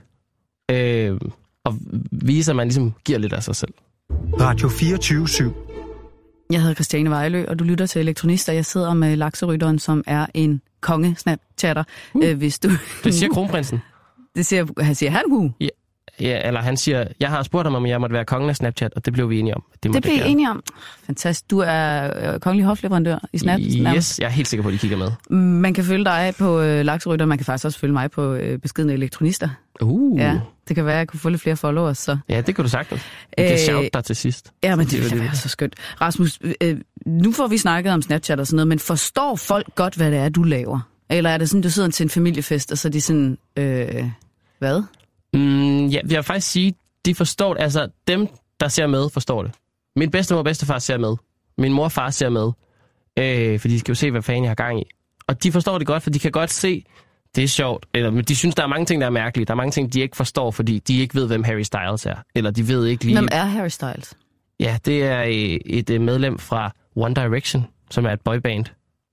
Og vise, at man ligesom giver lidt af sig selv. Radio 24/7. Jeg hedder Christiane Vejlø, og du lytter til Elektronister. Jeg sidder med Lakserytteren, som er en konge-snapchatter. Hvis du... Det siger kronprinsen. Det siger han. Ja, eller han siger, jeg har spurgt ham, om jeg måtte være kongen af Snapchat, og det blev vi enige om. Det blev vi enige om. Fantastisk. Du er kongelig hofleverandør i Snapchat. Yes, jeg er helt sikker på, at de kigger med. Man kan følge dig på Lakserytter, man kan faktisk også følge mig på Beskedne Elektronister. Ja, det kan være, at jeg kunne få lidt flere followers, så... Ja, det kan du sagtens. Du kan shout dig til sidst. Ja, men det vil være så skønt. Rasmus, nu får vi snakket om Snapchat og sådan noget, men forstår folk godt, hvad det er, du laver? Eller er det sådan, du sidder til en familiefest, og så er de sådan, hvad? Ja, jeg vil faktisk sige, de forstår det. Altså, dem, der ser med, forstår det. Min bedstemor og bedstefar ser med. Min mor og far ser med. For de skal jo se, hvad fanden jeg har gang i. Og de forstår det godt, for de kan godt se, det er sjovt. Eller de synes, der er mange ting, der er mærkelige. Der er mange ting, de ikke forstår, fordi de ikke ved, hvem Harry Styles er. Eller de ved ikke lige... Hvem er Harry Styles? Ja, det er et medlem fra One Direction, som er et boyband.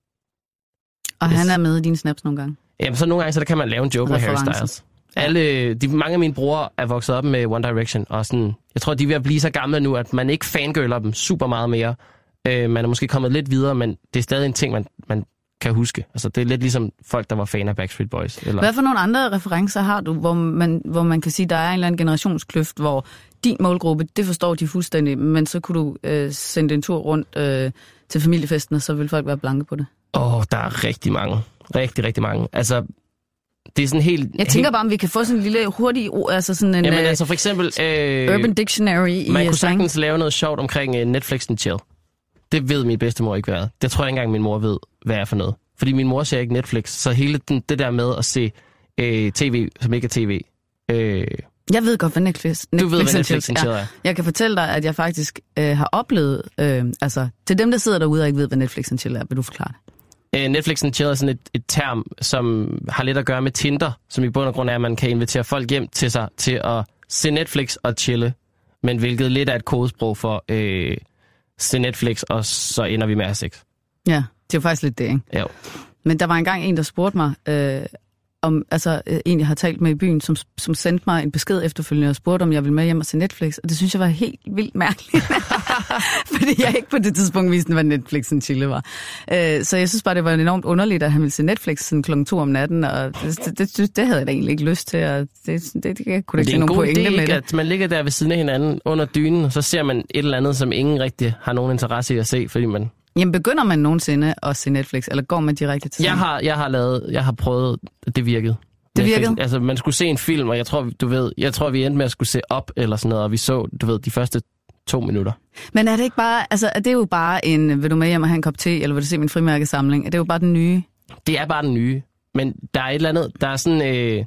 Og han er med i dine snaps nogle gange? Jamen, så nogle gange så der kan man lave en joke med Harry Styles. Mange af mine bror er vokset op med One Direction, og sådan, jeg tror, de er ved at blive så gamle nu, at man ikke fangirler dem super meget mere. Man er måske kommet lidt videre, men det er stadig en ting, man kan huske. Altså, det er lidt ligesom folk, der var fan af Backstreet Boys. Eller... Hvad for nogle andre referencer har du, hvor man kan sige, der er en eller anden generationskløft, hvor din målgruppe, det forstår de fuldstændig, men så kunne du sende en tur rundt til familiefesten, og så vil folk være blanke på det? Der er rigtig mange. Rigtig mange. Altså, det er sådan helt... Jeg tænker bare, om vi kan få sådan en lille hurtig ord, altså sådan en... Jamen altså for eksempel... Urban Dictionary. Man kunne sagtens lave noget sjovt omkring Netflix and chill. Det ved min bedstemor ikke, hvad er. Det tror jeg ikke engang, min mor ved, hvad er for noget. Fordi min mor ser ikke Netflix, så hele det der med at se tv, som ikke er tv, Jeg ved godt, hvad Netflix Du ved, hvad Netflix er. er. Jeg kan fortælle dig, at jeg faktisk har oplevet... altså, til dem, der sidder derude og ikke ved, hvad Netflix and Chill er, vil du forklare det? Netflix and Chill er sådan et term, som har lidt at gøre med Tinder, som i bund og grund er, at man kan invitere folk hjem til sig til at se Netflix og chille, men hvilket lidt er et kodesprog for se Netflix, og så ender vi med at have sex. Ja, det er jo faktisk lidt det, ikke? Jo. Men der var engang en, der spurgte mig, om en, jeg har talt med i byen, som sendte mig en besked efterfølgende og spurgte, om jeg ville med hjem og se Netflix. Og det synes jeg var helt vildt mærkeligt. Fordi jeg ikke på det tidspunkt vidste, hvad Netflix and Chill var. Så jeg synes bare, det var enormt underligt, at han ville se Netflix sådan klokken 2 om natten. Og det havde jeg da egentlig ikke lyst til. Og det kunne da ikke se nogen pointe med det. At man ligger der ved siden af hinanden under dynen, og så ser man et eller andet, som ingen rigtig har nogen interesse i at se, fordi man... Jamen, begynder man nogensinde at se Netflix, eller går man direkte til Jeg har prøvet, det virkede. Det virkede? Altså, man skulle se en film, og jeg tror, vi endte med at skulle se op eller sådan noget, og vi så, de første 2 minutter. Men er det ikke bare, altså, er det jo bare en, vil du med hjem og have en kop te, eller vil du se min frimærkesamling? Er det jo bare den nye? Det er bare den nye, men der er et eller andet, der er sådan, det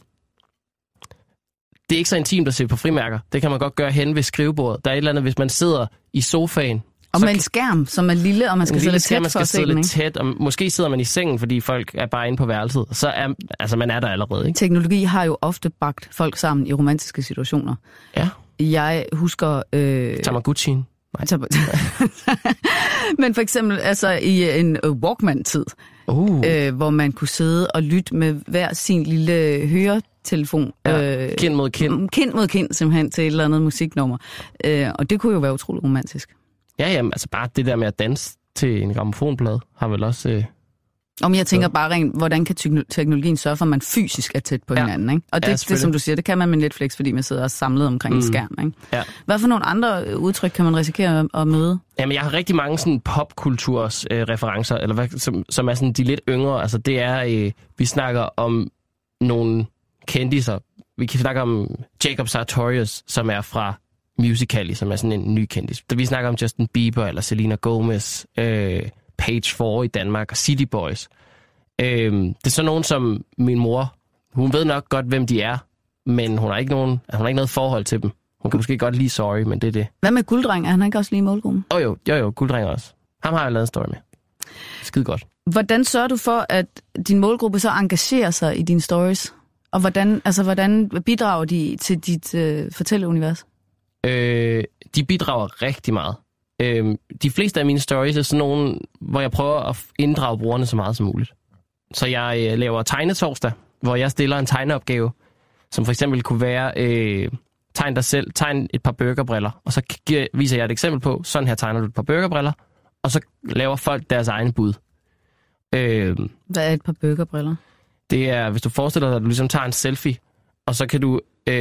er ikke så intimt at se på frimærker. Det kan man godt gøre hen ved skrivebordet. Der er et eller andet, hvis man sidder i sofaen, og med en skærm, som er lille, og man skal sidde lidt tæt for at se den, ikke? Tæt, og måske sidder man i sengen, fordi folk er bare inde på værelset. Så er man er der allerede, ikke? Teknologi har jo ofte bragt folk sammen i romantiske situationer. Ja. Jeg husker... Tamagotchien. Men for eksempel altså i en Walkman-tid, hvor man kunne sidde og lytte med hver sin lille høretelefon. Ja, kind mod kind. Kind mod kind, simpelthen, til et eller andet musiknummer. Og det kunne jo være utroligt romantisk. Ja, jamen, altså bare det der med at danse til en grammofonplade har vel også... Om jeg tænker bare rent, hvordan kan teknologien sørge for, at man fysisk er tæt på hinanden, ikke? Og det, det, som du siger, det kan man med Netflix, fordi man sidder samlet omkring en skærm, ikke? Ja. Hvad for nogle andre udtryk kan man risikere at møde? Jamen, jeg har rigtig mange sådan popkulturs referencer, eller hvad, som er sådan de lidt yngre. Altså, det er, vi snakker om nogle kendiser. Vi kan snakke om Jacob Sartorius, som er fra Musical.ly, som er sådan en ny kendis. Vi snakker om Justin Bieber, eller Selena Gomez, Page 4 i Danmark, og City Boys. Det er sådan nogen som min mor. Hun ved nok godt, hvem de er, men hun har ikke noget forhold til dem. Hun kan måske godt lide Sorry, men det er det. Hvad med Gulddreng? Er han ikke også lige i målgruppen? Jo, Gulddreng også. Ham har jeg lavet en story med. Skide godt. Hvordan sørger du for, at din målgruppe så engagerer sig i dine stories? Og hvordan bidrager de til dit fortælleunivers? De bidrager rigtig meget. De fleste af mine stories er sådan nogle, hvor jeg prøver at inddrage brugerne så meget som muligt. Så jeg laver tegnetorsdag, hvor jeg stiller en tegneopgave, som for eksempel kunne være, tegn et par burgerbriller, og så viser jeg et eksempel på, sådan her tegner du et par burgerbriller, og så laver folk deres egne bud. Hvad er et par burgerbriller? Det er, hvis du forestiller dig, at du ligesom tager en selfie, og så kan du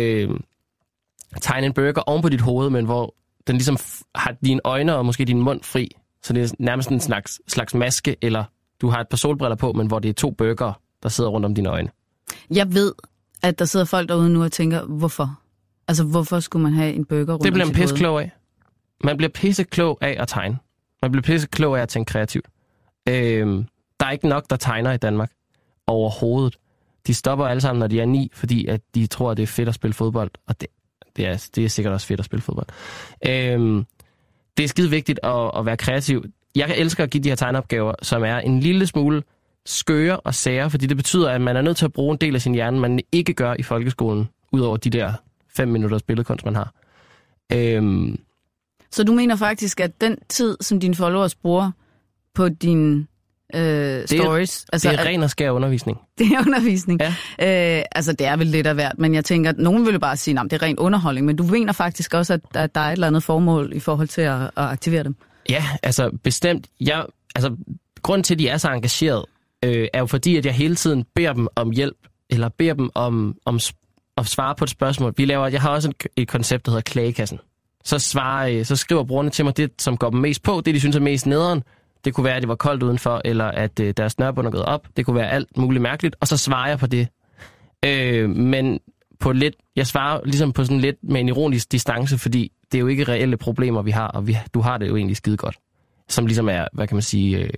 tegne en burger oven på dit hoved, men hvor den ligesom har dine øjne og måske din mund fri. Så det er nærmest en slags maske, eller du har et par solbriller på, men hvor det er 2 burgere, der sidder rundt om dine øjne. Jeg ved, at der sidder folk derude nu og tænker, hvorfor? Altså, hvorfor skulle man have en burger rundt om sit hoved? Det bliver man pisseklog af. Man bliver pisseklog af at tegne. Man bliver pisseklog af at tænke kreativt. Der er ikke nok, der tegner i Danmark overhovedet. De stopper alle sammen, når de er 9, fordi at de tror, at det er fedt at spille fodbold, og det er sikkert også fedt at spille fodbold. Det er skide vigtigt at være kreativ. Jeg elsker at give de her tegneopgaver, som er en lille smule skøre og sære, fordi det betyder, at man er nødt til at bruge en del af sin hjerne, man ikke gør i folkeskolen, udover de der 5 minutters billedkunst, man har. Så du mener faktisk, at den tid, som dine followers bruger på din stories... Det er ren og skær undervisning. Det er undervisning. Ja. Det er vel lidt af hvert, men jeg tænker, at nogen vil jo bare sige, at det er ren underholdning, men du mener faktisk også, at der er et eller andet formål i forhold til at aktivere dem. Ja, altså bestemt. Grunden til, at de er så engageret, er jo fordi, at jeg hele tiden beder dem om hjælp, eller beder dem om at svare på et spørgsmål. Jeg har også et koncept, der hedder klagekassen. Så skriver brugerne til mig det, som går dem mest på, det de synes er mest nederen. Det kunne være, at det var koldt udenfor, eller at deres snørbund er gået op. Det kunne være alt muligt mærkeligt, og så svarer jeg på det. Men jeg svarer ligesom på sådan lidt med en ironisk distance, fordi det er jo ikke reelle problemer, vi har, og du har det jo egentlig skide godt. Som ligesom er, hvad kan man sige,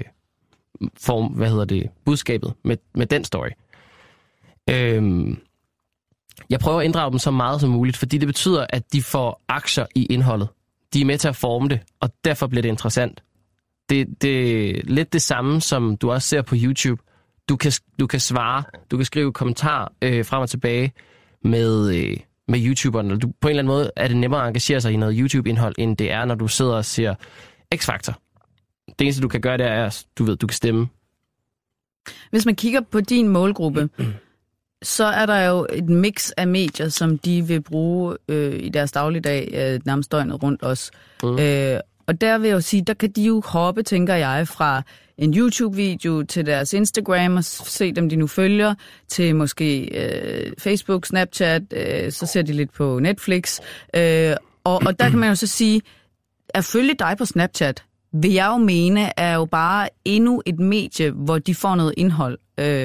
budskabet med den story. Jeg prøver at inddrage dem så meget som muligt, fordi det betyder, at de får aktier i indholdet. De er med til at forme det, og derfor bliver det interessant. Det er lidt det samme, som du også ser på YouTube. Du kan svare, du kan skrive kommentarer frem og tilbage med YouTuberen. På en eller anden måde er det nemmere at engagere sig i noget YouTube-indhold, end det er, når du sidder og ser X-Factor. Det eneste, du kan gøre, det er, at du kan stemme. Hvis man kigger på din målgruppe, så er der jo et mix af medier, som de vil bruge i deres dagligdag, nærmest døgnet rundt også. Og der vil jeg jo sige, der kan de jo hoppe, tænker jeg, fra en YouTube-video til deres Instagram og se dem, de nu følger, til måske Facebook, Snapchat, så ser de lidt på Netflix. Og der kan man jo så sige, at følge dig på Snapchat, vil jeg jo mene, er jo bare endnu et medie, hvor de får noget indhold.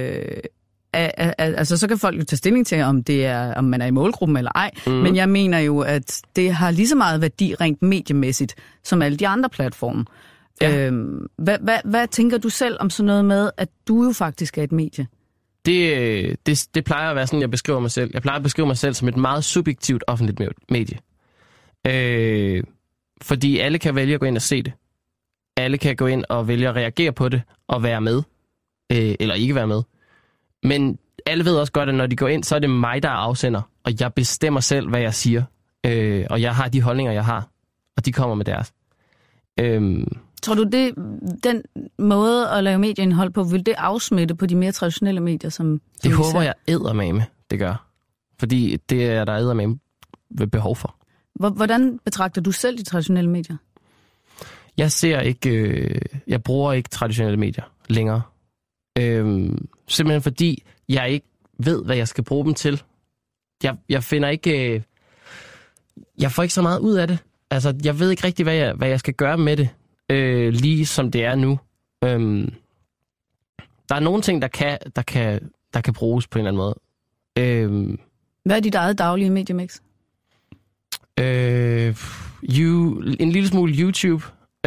Altså, så kan folk jo tage stilling til, om man er i målgruppen eller ej. Men jeg mener jo, at det har lige så meget værdi rent mediemæssigt, som alle de andre platforme. Ja. Hvad tænker du selv om sådan noget med, at du jo faktisk er et medie? Det plejer at være sådan, jeg beskriver mig selv. Jeg plejer at beskrive mig selv som et meget subjektivt offentligt medie. Fordi alle kan vælge at gå ind og se det. Alle kan gå ind og vælge at reagere på det og være med. Eller ikke være med. Men alle ved også godt, at når de går ind, så er det mig, der er afsender. Og jeg bestemmer selv, hvad jeg siger. Og jeg har de holdninger, jeg har. Og de kommer med deres. Tror du, den måde at lave medieindhold på, vil det afsmitte på de mere traditionelle medier? Som det håber jeg eddermame, det gør. Fordi det er der eddermame ved behov for. Hvordan betragter du selv de traditionelle medier? Jeg bruger ikke traditionelle medier længere. Simpelthen fordi jeg ikke ved, hvad jeg skal bruge dem til. Jeg finder ikke... jeg får ikke så meget ud af det. Altså, jeg ved ikke rigtig, hvad jeg skal gøre med det, lige som det er nu. Der er nogle ting, der kan bruges på en eller anden måde. Hvad er dit eget daglige mediemix? En lille smule YouTube,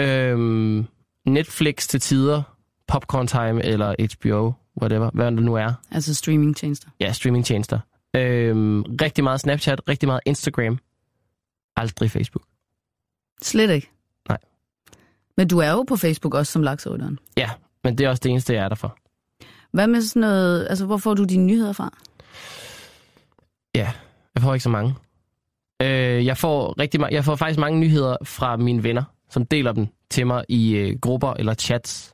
Netflix til tider, Popcorn Time eller HBO, whatever, hvad det nu er. Altså streamingtjenester? Ja, streamingtjenester. Rigtig meget Snapchat, rigtig meget Instagram. Aldrig Facebook. Slet ikke? Nej. Men du er jo på Facebook også som lakserytteren. Ja, men det er også det eneste, jeg er der for. Hvad med sådan noget, altså hvor får du dine nyheder fra? Ja, jeg får ikke så mange. Jeg får faktisk mange nyheder fra mine venner, som deler dem til mig i grupper eller chats.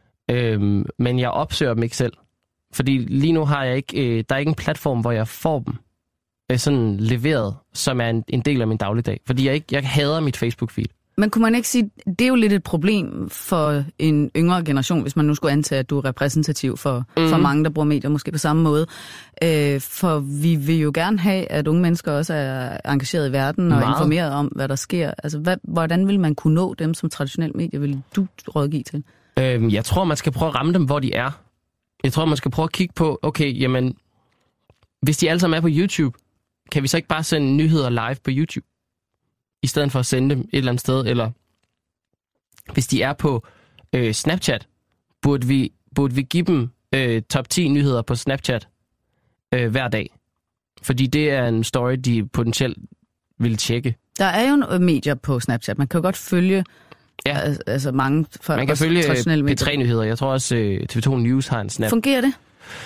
Men jeg opsøger dem ikke selv. Fordi lige nu har jeg ikke, der er ikke en platform, hvor jeg får dem sådan leveret, som er en del af min dagligdag. Fordi jeg hader mit Facebook-feed. Men kunne man ikke sige, det er jo lidt et problem for en yngre generation, hvis man nu skulle antage, at du er repræsentativ for mange, der bruger medier måske på samme måde. For vi vil jo gerne have, at unge mennesker også er engageret i verden og informeret om, hvad der sker. Altså, hvordan vil man kunne nå dem som traditionelle medier, vil du rådgive til? Jeg tror, man skal prøve at ramme dem, hvor de er. Jeg tror, man skal prøve at kigge på, okay, jamen, hvis de alle sammen er på YouTube, kan vi så ikke bare sende nyheder live på YouTube? I stedet for at sende dem et eller andet sted, eller hvis de er på Snapchat, burde vi give dem top 10 nyheder på Snapchat hver dag. Fordi det er en story, de potentielt vil tjekke. Der er jo medier på Snapchat. Man kan jo godt følge altså mange folk. Man kan følge P3-nyheder. Jeg tror også TV2 News har en Snap. Fungerer det?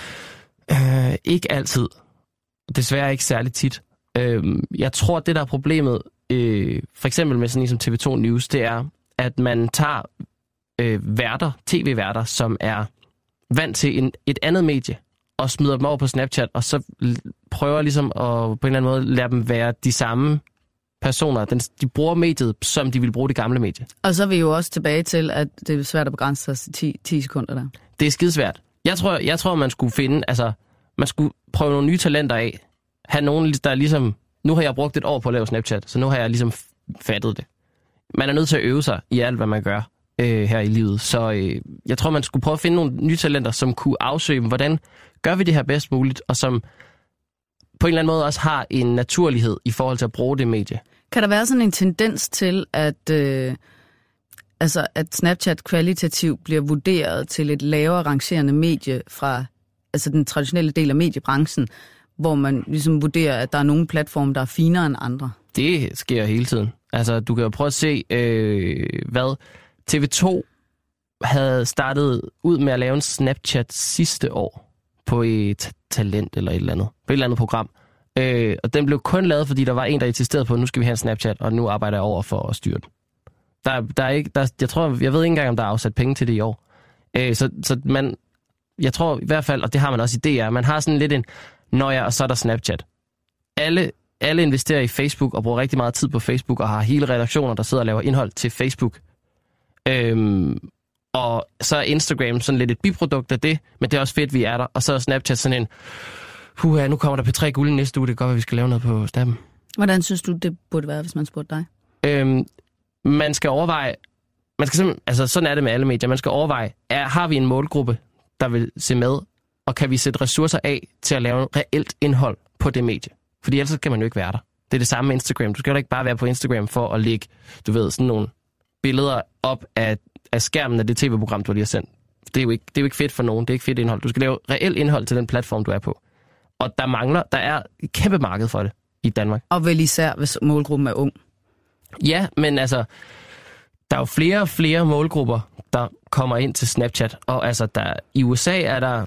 Ikke altid. Desværre ikke særlig tit. Jeg tror, det der er problemet, for eksempel med sådan en som TV2 News, det er, at man tager tv-værter, som er vant til et andet medie, og smider dem over på Snapchat, og så prøver ligesom at på en eller anden måde lade dem være de samme personer. De bruger mediet, som de ville bruge det gamle medie. Og så er vi jo også tilbage til, at det er svært at begrænse sig til 10 sekunder der. Det er skidesvært. Jeg tror, man skulle finde, altså, man skulle prøve nogle nye talenter af. Have nogen, der ligesom, nu har jeg brugt et år på at lave Snapchat, så nu har jeg ligesom fattet det. Man er nødt til at øve sig i alt, hvad man gør her i livet. Så jeg tror, man skulle prøve at finde nogle nye talenter, som kunne afsøge, hvordan gør vi det her bedst muligt, og som på en eller anden måde også har en naturlighed i forhold til at bruge det medie. Kan der være sådan en tendens til, at Snapchat kvalitativt bliver vurderet til et lavere rangerende medie fra den traditionelle del af mediebranchen, hvor man ligesom vurderer, at der er nogle platforme, der er finere end andre? Det sker hele tiden. Altså, du kan jo prøve at se, hvad TV2 havde startet ud med at lave en Snapchat sidste år på et talent eller et eller andet. På et eller andet program. Og den blev kun lavet, fordi der var en, der insisterede på, at nu skal vi have en Snapchat, og nu arbejder jeg over for at styre den. Jeg ved ikke engang, om der er afsat penge til det i år. Jeg tror i hvert fald, og det har man også i DR, man har sådan lidt en nøje, og så er der Snapchat. Alle investerer i Facebook og bruger rigtig meget tid på Facebook, og har hele redaktioner, der sidder og laver indhold til Facebook. Og så er Instagram sådan lidt et biprodukt af det, men det er også fedt, vi er der. Og så er Snapchat sådan en, nu kommer der P3 Guld næste uge, det er godt, at vi skal lave noget på Snappen. Hvordan synes du, det burde være, hvis man spurgte dig? Man skal overveje, sådan er det med alle medier, man skal overveje, har vi en målgruppe, der vil se med, og kan vi sætte ressourcer af til at lave reelt indhold på det medie? Fordi ellers kan man jo ikke være der. Det er det samme med Instagram. Du skal jo ikke bare være på Instagram for at lægge, sådan nogle billeder op af skærmen af det tv-program, du lige har sendt. Det er jo ikke fedt for nogen. Det er ikke fedt indhold. Du skal lave reelt indhold til den platform, du er på. Og der er et kæmpe marked for det i Danmark. Og vel især, hvis målgruppen er ung. Ja, men altså, der er jo flere og flere målgrupper, der kommer ind til Snapchat. Og altså, i USA er der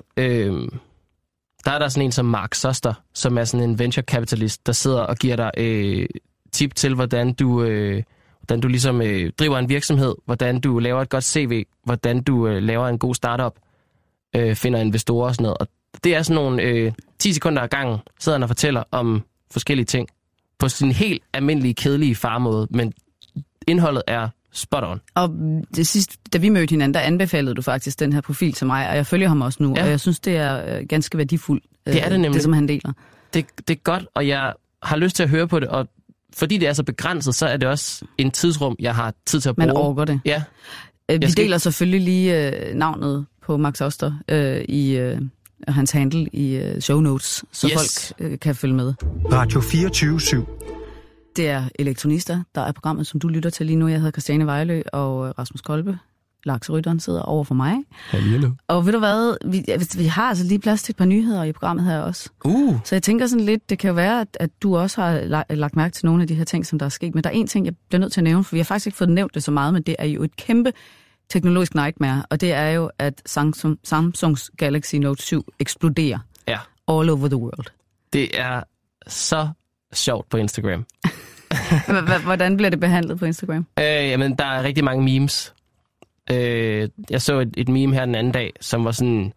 sådan en som Mark Suster, som er sådan en venture capitalist, der sidder og giver dig tip til, hvordan du ligesom driver en virksomhed, hvordan du laver et godt CV, hvordan du laver en god startup, finder investorer og sådan noget. Og det er sådan nogle 10 sekunder ad gangen, sidder han og fortæller om forskellige ting på sin helt almindelige, kedelige farmåde, men indholdet er spot on. Og det sidste, da vi mødte hinanden, der anbefalede du faktisk den her profil til mig, og jeg følger ham også nu, og jeg synes, det er ganske værdifuldt, det er det nemlig. Det som han deler. Det er godt, og jeg har lyst til at høre på det, og fordi det er så begrænset, så er det også en tidsrum, jeg har tid til at bruge. Man overgår det. Ja. Vi deler selvfølgelig lige navnet på Max Oster i hans handle i show notes, så folk kan følge med. Radio 24/7. Det er Elektronister, der er programmet, som du lytter til lige nu. Jeg hedder Christiane Vejlø, og Rasmus Kolbe, lakserytteren, sidder over for mig. Hallo. Og ved du hvad, vi har altså lige plads til et par nyheder i programmet her også. Så jeg tænker sådan lidt, det kan jo være, at du også har lagt mærke til nogle af de her ting, som der er sket. Men der er en ting, jeg bliver nødt til at nævne, for vi har faktisk ikke fået nævnt det så meget, men det er jo et kæmpe teknologisk nightmare, og det er jo, at Samsungs Galaxy Note 7 eksploderer all over the world. Det er så sjovt på Instagram. Hvordan bliver det behandlet på Instagram? Jamen, der er rigtig mange memes. Jeg så et meme her den anden dag, som var sådan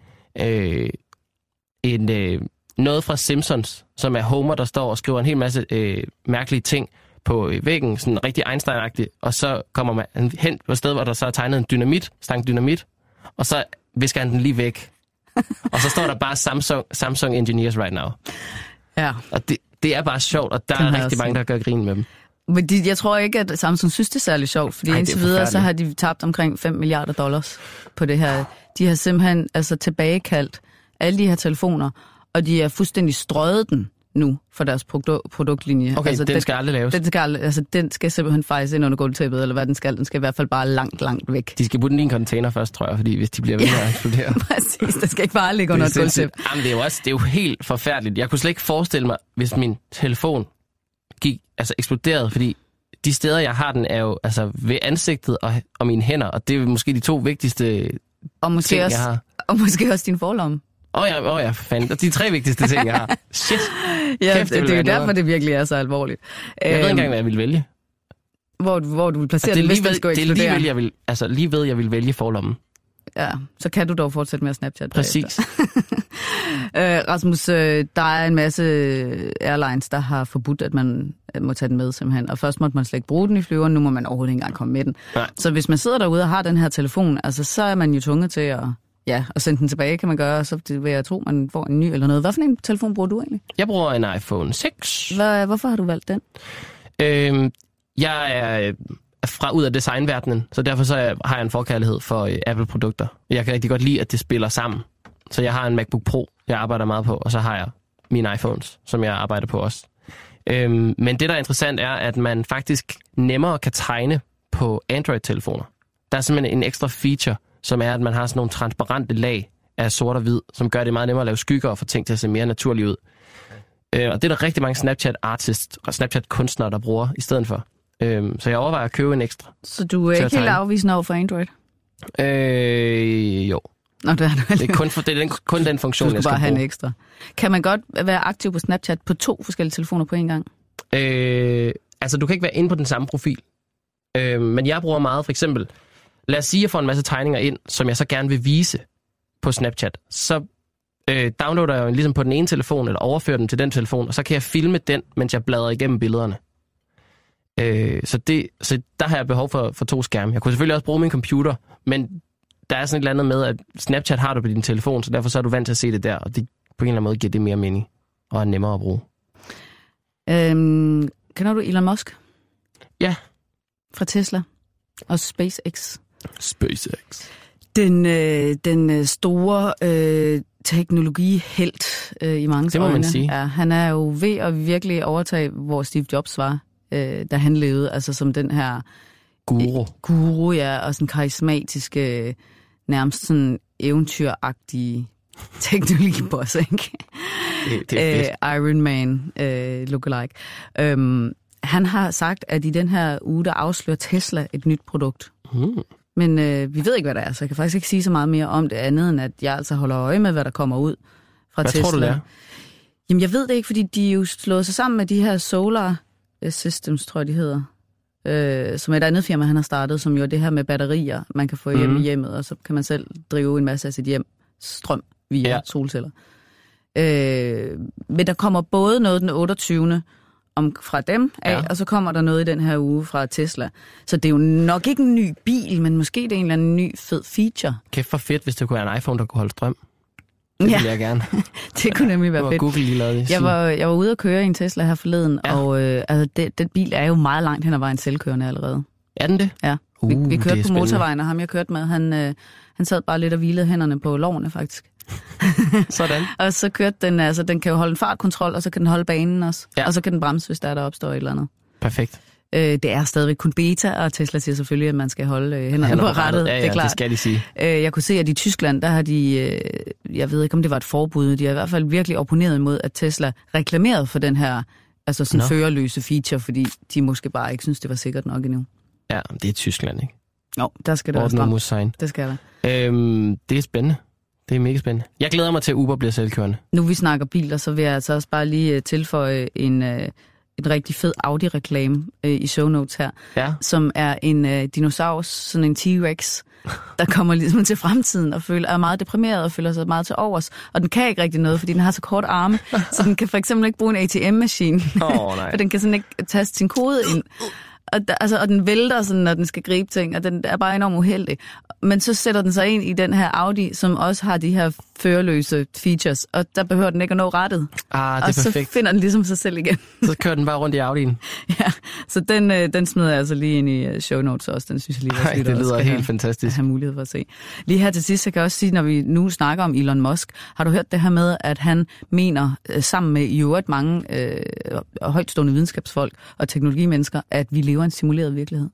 noget fra Simpsons, som er Homer, der står og skriver en hel masse mærkelige ting på væggen, sådan rigtig Einstein-agtigt, og så kommer man hen på et sted, hvor der så er tegnet en stang dynamit, og så visker han den lige væk. Og så står der bare Samsung Engineers right now. Ja. Og det er bare sjovt, og der er rigtig mange, der gør grin med dem. Men jeg tror ikke, at Samsung synes, det er særlig sjovt, fordi indtil videre, så har de tabt omkring $5 milliarder på det her. De har simpelthen tilbagekaldt alle de her telefoner, og de er fuldstændig strøget den nu for deres produktlinje. Okay, den skal aldrig laves. Den skal simpelthen fejres ind under gulvtæppet, eller hvad den skal. Den skal i hvert fald bare langt væk. De skal putte den i en container først, tror jeg, fordi hvis de bliver ved med at eksplodere. Præcis, det skal ikke bare ligge under et gulvtæppe. Jamen, det er jo helt forfærdeligt. Jeg kunne slet ikke forestille mig, hvis min telefon eksploderede, fordi de steder, jeg har den, er jo ved ansigtet og mine hænder, og det er måske de 2 vigtigste ting, jeg har. Og måske også din forlomme. Ja, fanden. Og de 3 vigtigste ting, jeg har. Shit. Ja, kæft, det er jo derfor, det virkelig er så alvorligt. Jeg ved ikke engang, hvad jeg vil vælge. Hvor du vil placere den, hvis den skulle eksplodere. Det er lige ved, jeg vil vælge forlommen. Ja, så kan du dog fortsætte med at Snapchat. Præcis. Rasmus, der er en masse airlines, der har forbudt, at man må tage den med simpelthen. Og først måtte man slet ikke bruge den i flyveren, nu må man overhovedet ikke engang komme med den. Nej. Så hvis man sidder derude og har den her telefon, så er man jo tvunget til at sende den tilbage, kan man gøre, og så vil jeg tro, man får en ny eller noget. Hvad for en telefon bruger du egentlig? Jeg bruger en iPhone 6. Hvorfor har du valgt den? Jeg er ud af designverdenen, så derfor så har jeg en forkærlighed for Apple-produkter. Jeg kan rigtig godt lide, at det spiller sammen. Så jeg har en MacBook Pro, jeg arbejder meget på, og så har jeg mine iPhones, som jeg arbejder på også. Men det, der er interessant, er, at man faktisk nemmere kan tegne på Android-telefoner. Der er simpelthen en ekstra feature, som er, at man har sådan nogle transparente lag af sort og hvid, som gør det meget nemmere at lave skygger og få ting til at se mere naturligt ud. Og det er der rigtig mange Snapchat-artists og Snapchat-kunstnere, der bruger i stedet for. Så jeg overvejer at købe en ekstra. Så du er ikke helt afvisende over for Android? Jo. Nå, det er kun den funktion, jeg skal bare have bruge. en ekstra. Kan man godt være aktiv på Snapchat på 2 forskellige telefoner på en gang? Altså, du kan ikke være inde på den samme profil. Men jeg bruger meget, for eksempel, lad os sige, at jeg får en masse tegninger ind, som jeg så gerne vil vise på Snapchat. Så downloader jeg jo ligesom på den ene telefon, eller overfører den til den telefon, og så kan jeg filme den, mens jeg bladrer igennem billederne. Så der har jeg behov for 2 skærme. Jeg kunne selvfølgelig også bruge min computer, men der er sådan et eller andet med, at Snapchat har du på din telefon, så derfor så er du vant til at se det der, og det på en eller anden måde giver det mere mening, og er nemmere at bruge. Kender du Elon Musk? Ja. Fra Tesla og SpaceX. SpaceX. Den store teknologihelt i mange øjne. Det må man sige. Ja, han er jo ved at virkelig overtage, hvor Steve Jobs var, da han levede, altså som den her guru, ja, og sådan karismatiske, nærmest sådan eventyragtige teknologiboss, ikke? Det er fedt. Iron Man lookalike. Han har sagt, at i den her uge, der afslører Tesla et nyt produkt. Men vi ved ikke, hvad det er, så jeg kan faktisk ikke sige så meget mere om det andet, end at jeg altså holder øje med, hvad der kommer ud fra Tesla. Hvad tror du, det er? Jamen, jeg ved det ikke, fordi de er jo slået sig sammen med de her Solar Systems, tror jeg, de hedder. Som er et andet firma, han har startet, som jo er det her med batterier, man kan få hjem i hjemmet, og så kan man selv drive en masse af sit hjem strøm via solceller. Men der kommer både noget den 28. fra dem af, og så kommer der noget i den her uge fra Tesla. Så det er jo nok ikke en ny bil, men måske det er en eller anden ny fed feature. Kæft for fedt, hvis det kunne være en iPhone, der kunne holde strøm. Det ville jeg gerne. Det kunne nemlig være fedt. Google lige lavet det. Jeg var ude at køre i en Tesla her forleden, og den bil er jo meget langt hen ad vejen selvkørende allerede. Er den det? Ja. Vi kørte på motorvejen, og ham jeg kørte med, han sad bare lidt og hvilede hænderne på lårene faktisk. Sådan. Og så kørte den, altså den kan jo holde en fartkontrol, og så kan den holde banen også. Ja. Og så kan den bremse, hvis der opstår et eller andet. Perfekt. Det er stadigvæk kun beta, og Tesla siger selvfølgelig, at man skal holde hænderne på rattet. Ja, det er klart. Det skal de sige. Jeg kunne se, at i Tyskland, der har de, jeg ved ikke, om det var et forbud, de har i hvert fald virkelig opponeret imod, at Tesla reklamerede for den her altså sådan førerløse feature, fordi de måske bare ikke synes, det var sikkert nok endnu. Ja, det er Tyskland, ikke? Jo, der skal det også stramt. Det skal der. Det er spændende. Det er mega spændende. Jeg glæder mig til, at Uber bliver selvkørende. Nu vi snakker biler, så vil jeg altså også bare lige tilføje en rigtig fed Audi-reklame i show notes her, som er en dinosaurus, sådan en T-Rex, der kommer ligesom til fremtiden og er meget deprimeret og føler sig meget til overs. Og den kan ikke rigtig noget, fordi den har så kort arme, så den kan for eksempel ikke bruge en ATM-maskine. For den kan sådan ikke taste sin kode ind. Og den vælter sådan, når den skal gribe ting, og den er bare enormt uheldig. Men så sætter den sig ind i den her Audi, som også har de her førerløse features, og der behøver den ikke at nå rettet. Det er og perfekt. Så finder den ligesom sig selv igen. Så kører den bare rundt i Audien. Ja, så den smider jeg altså lige ind i show notes også. Den synes jeg lige, at det lyder helt fantastisk. Have mulighed for at se. Lige her til sidst, jeg kan også sige, når vi nu snakker om Elon Musk, har du hørt det her med, at han mener, sammen med i øvrigt mange højtstående videnskabsfolk og teknologimennesker, at vi lever en simuleret virkelighed?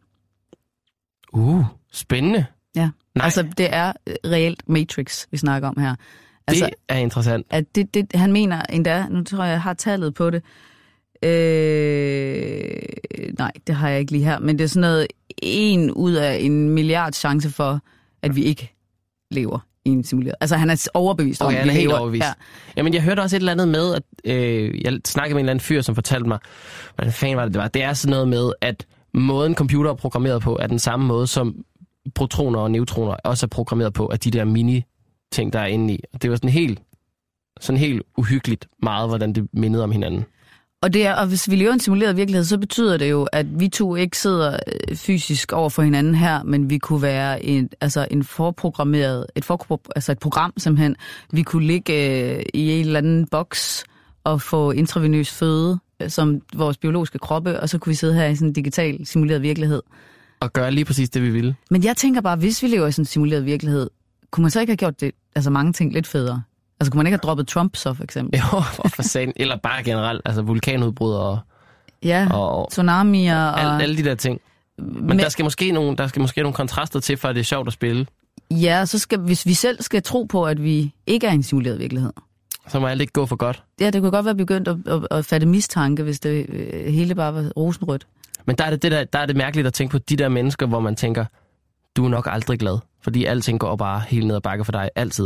Spændende. Ja, altså det er reelt Matrix, vi snakker om her. Altså, det er interessant. At han mener endda, nu tror jeg har tallet på det, nej, det har jeg ikke lige her, men det er sådan noget 1 ud af 1 milliard chance for, at vi ikke lever i en simuleret. Altså han er overbevist om, at vi lever. Helt overbevist. Ja. Jamen jeg hørte også et eller andet med, at jeg snakkede med en eller anden fyr, som fortalte mig, hvordan fanden var det var. Det er sådan noget med, at måden computer er programmeret på, er den samme måde, som protoner og neutroner også er programmeret på, at de der mini-ting, der er inde i. Det var sådan helt uhyggeligt meget, hvordan det mindede om hinanden. Og hvis vi lever i en simuleret virkelighed, så betyder det jo, at vi to ikke sidder fysisk over for hinanden her, men vi kunne være et program simpelthen. Vi kunne ligge i en eller anden boks og få intravenøs føde som vores biologiske kroppe, og så kunne vi sidde her i sådan en digital simuleret virkelighed. Og gøre lige præcis det, vi ville. Men jeg tænker bare, hvis vi lever i sådan en simuleret virkelighed, kunne man så ikke have gjort det, altså mange ting lidt federe? Altså kunne man ikke have droppet Trump så, for eksempel? Jo, for sagen. Eller bare generelt, altså vulkanudbrud og tsunamier og alle de der ting. Men der skal måske nogle kontraster til, for at det er sjovt at spille. Ja, så hvis vi selv skal tro på, at vi ikke er i en simuleret virkelighed. Så må alt ikke gå for godt. Ja, det kunne godt være begyndt at fatte mistanke, hvis det hele bare var rosenrødt. Men der er det mærkeligt at tænke på de der mennesker, hvor man tænker, du er nok aldrig glad, fordi alting går bare helt ned ad bakke for dig, altid.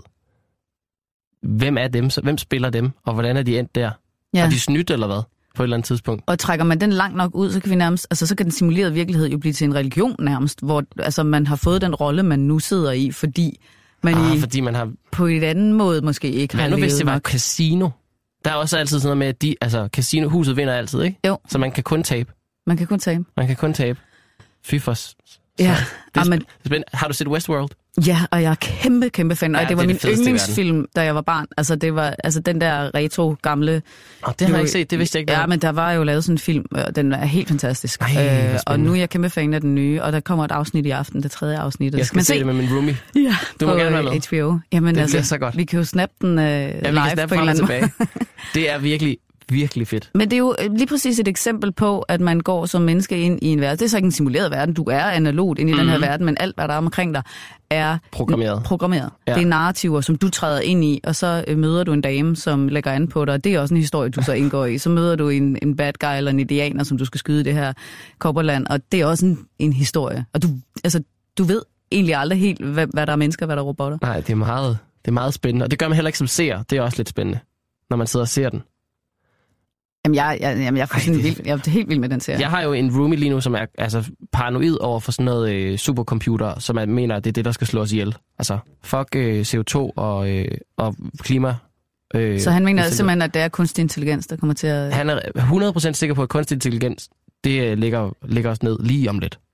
Hvem er dem? Hvem spiller dem? Og hvordan er de endt der? Ja. Er de snydt eller hvad? På et eller andet tidspunkt. Og trækker man den langt nok ud, så kan vi nærmest, altså så kan den simulerede virkelighed jo blive til en religion nærmest, hvor altså man har fået den rolle, man nu sidder i, fordi man har på en anden måde måske ikke har levet nok. Hvad nu hvis det var casino? Der er også altid sådan noget med, at casinohuset vinder altid, ikke? Jo. Så man kan kun tabe. Man kan kun tabe. Fy for... Ja. Har du set Westworld? Ja, og jeg er kæmpe fan. Og ja, det var min yndlingsfilm, da jeg var barn. Altså, det var den der retro gamle... det har jeg ikke set, det vidste jeg ikke. Ja, men der var jo lavet sådan en film, og den er helt fantastisk. Og nu er jeg kæmpe fan af den nye, og der kommer et afsnit i aften, det 3. afsnit. Jeg skal se det med min roomie. Ja, du må gerne være med. HBO. Jamen, det bliver så godt. Vi kan jo snappe den live på en eller anden måde. Det er virkelig fedt. Men det er jo lige præcis et eksempel på, at man går som menneske ind i en verden. Det er så ikke en simuleret verden. Du er analogt ind i den her verden, men alt, hvad der er omkring dig, er programmeret. Ja. Det er narrativer, som du træder ind i, og så møder du en dame, som lægger an på dig. Det er også en historie, du så indgår i. Så møder du en bad guy eller en indianer, som du skal skyde i det her kobberland, og det er også en historie. Og du ved egentlig aldrig helt, hvad der er mennesker, hvad der er robotter. Nej, det er meget spændende. Og det gør man heller ikke som seer. Det er også lidt spændende, når man sidder og ser den. Jamen, jeg er helt vild med den serie. Jeg har jo en roomie lige nu, som er paranoid over for sådan noget supercomputer, som mener, at det er det, der skal slå os ihjel. Altså, fuck CO2 og klima. Så han mener simpelthen, at det er kunstig intelligens, der kommer til at... Han er 100% sikker på, at kunstig intelligens, det ligger os ned lige om lidt.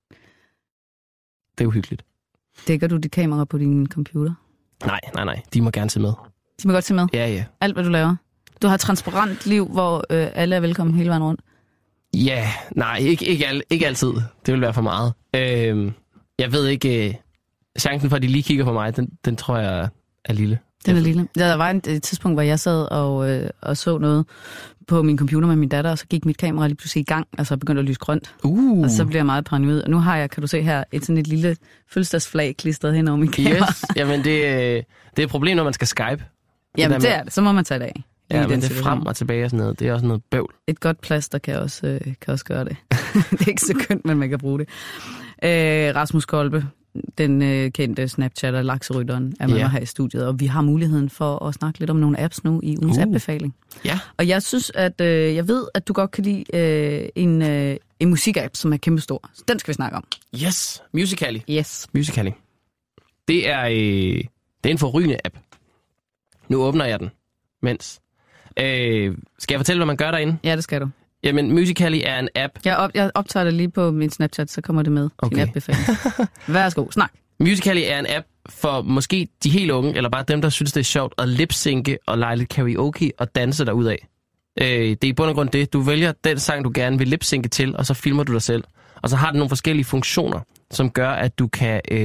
Det er uhyggeligt. Dækker du dit kamera på din computer? Nej. De må gerne se med. De må godt se med? Ja. Alt, hvad du laver? Du har et transparent liv, hvor alle er velkommen hele vejen rundt? Ja, nej, ikke altid. Det vil være for meget. Jeg ved ikke, chancen for, at de lige kigger på mig, den tror jeg er lille. Den er lille. Der var et tidspunkt, hvor jeg sad og så noget på min computer med min datter, og så gik mit kamera lige pludselig i gang, og så begyndte at lyse grønt. Og så bliver jeg meget paranoid. Og nu har jeg, kan du se her, et lille fødselsdagsflag klistret hen over min kamera. Yes, jamen det er et problem, når man skal Skype. Jamen det er det, så må man tage det af. Ja, men det er frem og tilbage og sådan noget. Det er også noget bøvl. Et godt plaster kan også gøre det. Det er ikke så kønt, men man kan bruge det. Rasmus Kolbe, den kendte Snapchatter, lakserytteren, er med mig her i studiet, og vi har muligheden for at snakke lidt om nogle apps nu i ugens appbefaling. Ja. Og jeg synes, at jeg ved, at du godt kan lide en musikapp, som er kæmpestor. Så den skal vi snakke om. Yes, Musical.ly. Yes. Musical.ly. Det er en forrygende app. Nu åbner jeg den, mens... skal jeg fortælle, hvad man gør derinde? Ja, det skal du. Jamen, Musical.ly er en app. Jeg optager det lige på min Snapchat, så kommer det med. Okay. Din appbefaling. Værsgo, snak. Musical.ly er en app for måske de helt unge, eller bare dem, der synes, det er sjovt at lip-synke og lege lidt karaoke og danse derudad. Det er i bund og grund det. Du vælger den sang, du gerne vil lip-synke til, og så filmer du dig selv. Og så har den nogle forskellige funktioner, som gør, at du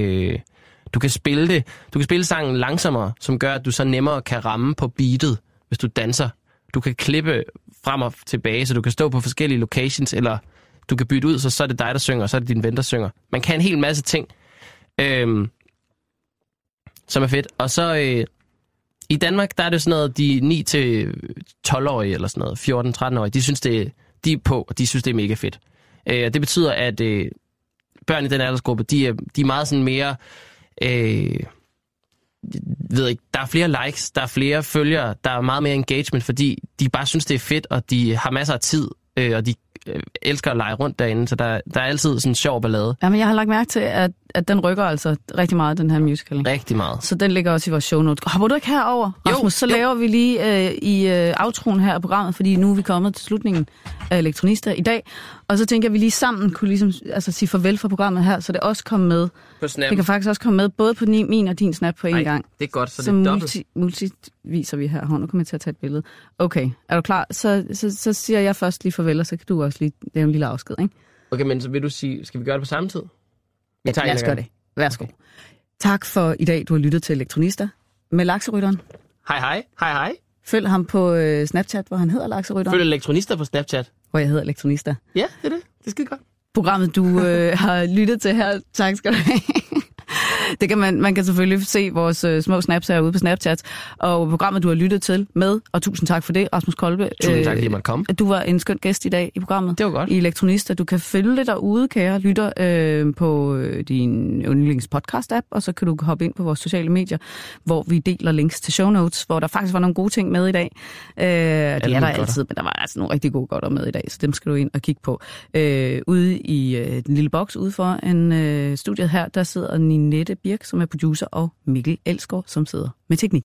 kan spille det. Du kan spille sangen langsommere, som gør, at du så nemmere kan ramme på beatet, hvis du danser. Du kan klippe frem og tilbage, så du kan stå på forskellige locations, eller du kan bytte ud, så er det dig, der synger, og så er det din ven, der synger. Man kan en hel masse ting, som er fedt. Og så i Danmark, der er det sådan noget, de 9-12-årige, eller sådan noget, 14-13-årige, de synes, de er på, og de synes, det er mega fedt. Det betyder, at børn i den aldersgruppe, de er meget sådan mere... ved ikke, der er flere likes, der er flere følgere, der er meget mere engagement, fordi de bare synes, det er fedt, og de har masser af tid, og de elsker at lege rundt derinde, så der er altid sådan en sjov ballade. Jamen, jeg har lagt mærke til, at den rykker altså rigtig meget, den her musical. Rigtig meget. Så den ligger også i vores show notes. Hopper du ikke herover, Rasmus? Så laver vi lige i outroen her af programmet, fordi nu er vi kommet til slutningen af Elektronista i dag, og så tænker jeg, at vi lige sammen kunne ligesom, sige farvel for programmet her, så det også kommer med. På Snap. Det kan faktisk også komme med, både på min og din Snap på en gang. Det er godt, så det er dobbelt. Multi viser vi her. Nu kommer jeg til at tage et billede. Okay, er du klar? Så siger jeg først lige farvel, og så kan du også lige lave en lille afsked, ikke? Okay, men så vil du sige, skal vi gøre det på samme tid? Lad os gøre det. Værsgo. Okay. Tak for i dag, du har lyttet til Elektronista med lakserytteren. Hej. Følg ham på Snapchat, hvor han hedder lakserytteren. Følg Elektronista på Snapchat. Hvor jeg hedder Elektronista. Ja, det er det. Det er skide godt. Programmet, du har lyttet til her. Tak skal du have. Det kan man kan selvfølgelig se vores små snaps herude på Snapchat, og programmet, du har lyttet til med, og tusind tak for det, Rasmus Kolbe. Tusind tak, fordi jeg måtte komme. Du var en skøn gæst i dag i programmet. Det var godt. I Elektronista. Du kan følge det derude, kære lytter, på din yndlings podcast-app, og så kan du hoppe ind på vores sociale medier, hvor vi deler links til show notes, hvor der faktisk var nogle gode ting med i dag. Det er der altid, men der var altså nogle rigtig gode godter med i dag, så dem skal du ind og kigge på. Ude i den lille boks ude for studiet her, der sidder Ninette Birk, som er producer, og Mikkel Elsgaard, som sidder med teknik.